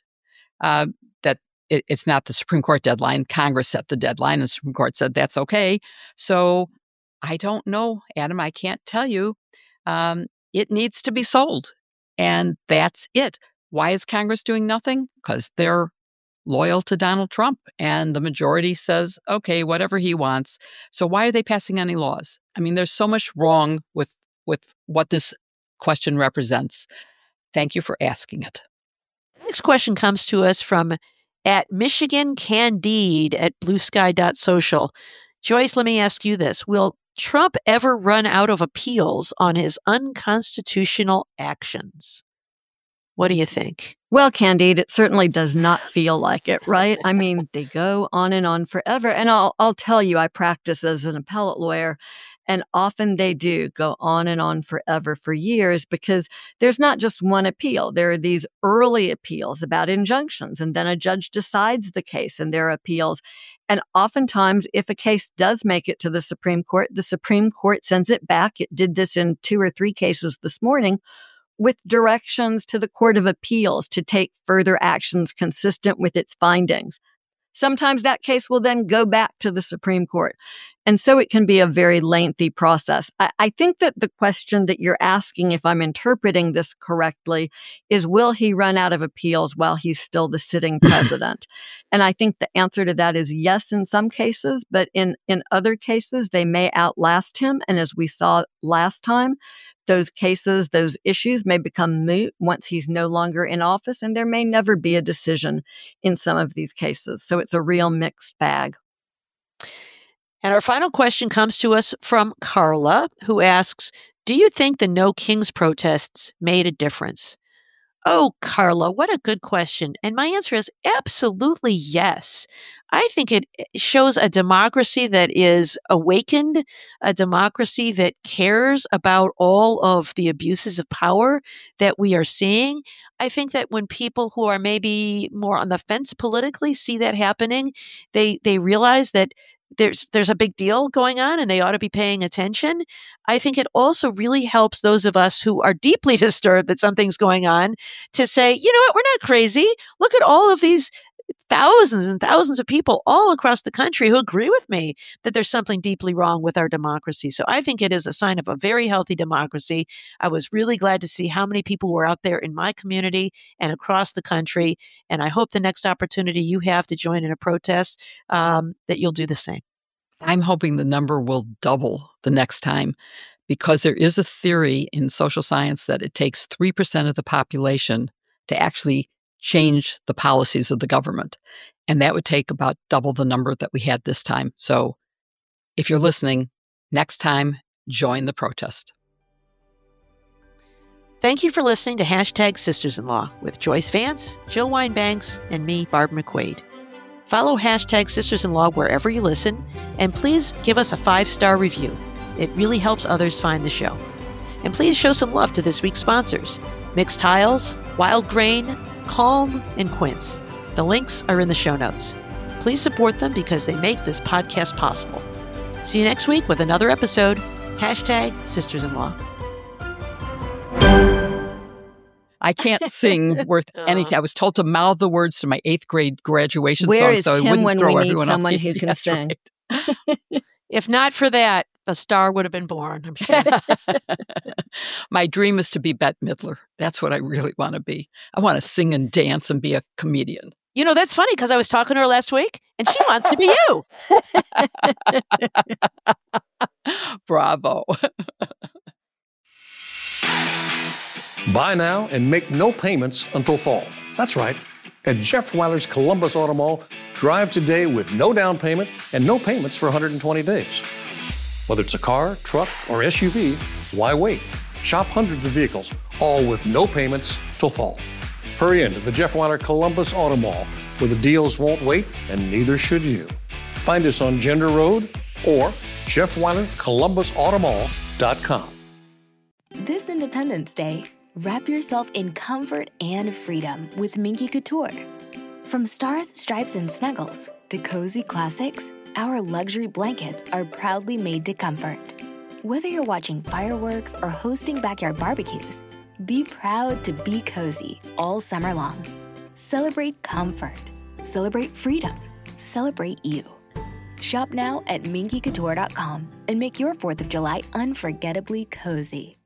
C: It's not the Supreme Court deadline. Congress set the deadline and the Supreme Court said that's okay. So I don't know, Adam. I can't tell you. It needs to be sold. And that's it. Why is Congress doing nothing? Because they're loyal to Donald Trump. And the majority says, okay, whatever he wants. So why are they passing any laws? I mean, there's so much wrong with what this question represents. Thank you for asking it.
A: Next question comes to us from at Michigan Candide at bluesky.social. Joyce, let me ask you this. Will Trump ever run out of appeals on his unconstitutional actions? What do you think?
B: Well, Candide, it certainly does not feel like it, right? I mean, they go on and on forever. And I'll tell you, I practice as an appellate lawyer, and often they do go on and on forever for years because there's not just one appeal. There are these early appeals about injunctions, and then a judge decides the case, and there are appeals. And oftentimes, if a case does make it to the Supreme Court sends it back. It did this in 2 or 3 cases this morning with directions to the Court of Appeals to take further actions consistent with its findings. Sometimes that case will then go back to the Supreme Court. And so it can be a very lengthy process. I think that the question that you're asking, if I'm interpreting this correctly, is will he run out of appeals while he's still the sitting president? And I think the answer to that is yes in some cases, but in other cases, they may outlast him. And as we saw last time, those cases, those issues may become moot once he's no longer in office, and there may never be a decision in some of these cases. So it's a real mixed bag.
A: And our final question comes to us from Carla, who asks, do you think the No Kings protests made a difference? Oh, Carla, what a good question. And my answer is absolutely yes. I think it shows a democracy that is awakened, a democracy that cares about all of the abuses of power that we are seeing. I think that when people who are maybe more on the fence politically see that happening, they realize that there's a big deal going on and they ought to be paying attention. I think it also really helps those of us who are deeply disturbed that something's going on to say, you know what, we're not crazy. Look at all of these thousands and thousands of people all across the country who agree with me that there's something deeply wrong with our democracy. So I think it is a sign of a very healthy democracy. I was really glad to see how many people were out there in my community and across the country. And I hope the next opportunity you have to join in a protest, that you'll do the same.
C: I'm hoping the number will double the next time, because there is a theory in social science that it takes 3% of the population to actually change the policies of the government. And that would take about double the number that we had this time. So if you're listening, next time, join the protest.
A: Thank you for listening to Hashtag Sisters-in-Law with Joyce Vance, Jill Wine-Banks, and me, Barb McQuaid. Follow Hashtag Sisters-in-Law wherever you listen, and please give us a 5-star review. It really helps others find the show. And please show some love to this week's sponsors, Mixed Tiles, Wild Grain, Calm, and Quince. The links are in the show notes. Please support them because they make this podcast possible. See you next week with another episode, Hashtag Sisters-in-Law.
C: I can't sing worth anything. I was told to mouth the words to my 8th grade graduation
B: Where
C: song,
B: is
C: so I
B: Kim
C: wouldn't
B: when
C: throw
B: we need
C: everyone
B: someone
C: off.
B: who can
C: That's
B: sing?
C: right.
A: If not for that, a star would have been born, I'm sure.
C: My dream is to be Bette Midler. That's what I really want to be. I want to sing and dance and be a comedian.
A: You know, that's funny because I was talking to her last week and she wants to be you.
C: Bravo.
D: Buy now and make no payments until fall. That's right. At Jeff Weiler's Columbus Auto Mall, drive today with no down payment and no payments for 120 days. Whether it's a car, truck, or SUV, why wait? Shop hundreds of vehicles, all with no payments till fall. Hurry into the Jeff Weiler Columbus Auto Mall, where the deals won't wait and neither should you. Find us on Gender Road or JeffWeilerColumbusAutomall.com.
E: This Independence Day, wrap yourself in comfort and freedom with Minky Couture. From stars, stripes, and snuggles to cozy classics, our luxury blankets are proudly made to comfort. Whether you're watching fireworks or hosting backyard barbecues, be proud to be cozy all summer long. Celebrate comfort. Celebrate freedom. Celebrate you. Shop now at MinkyCouture.com and make your 4th of July unforgettably cozy.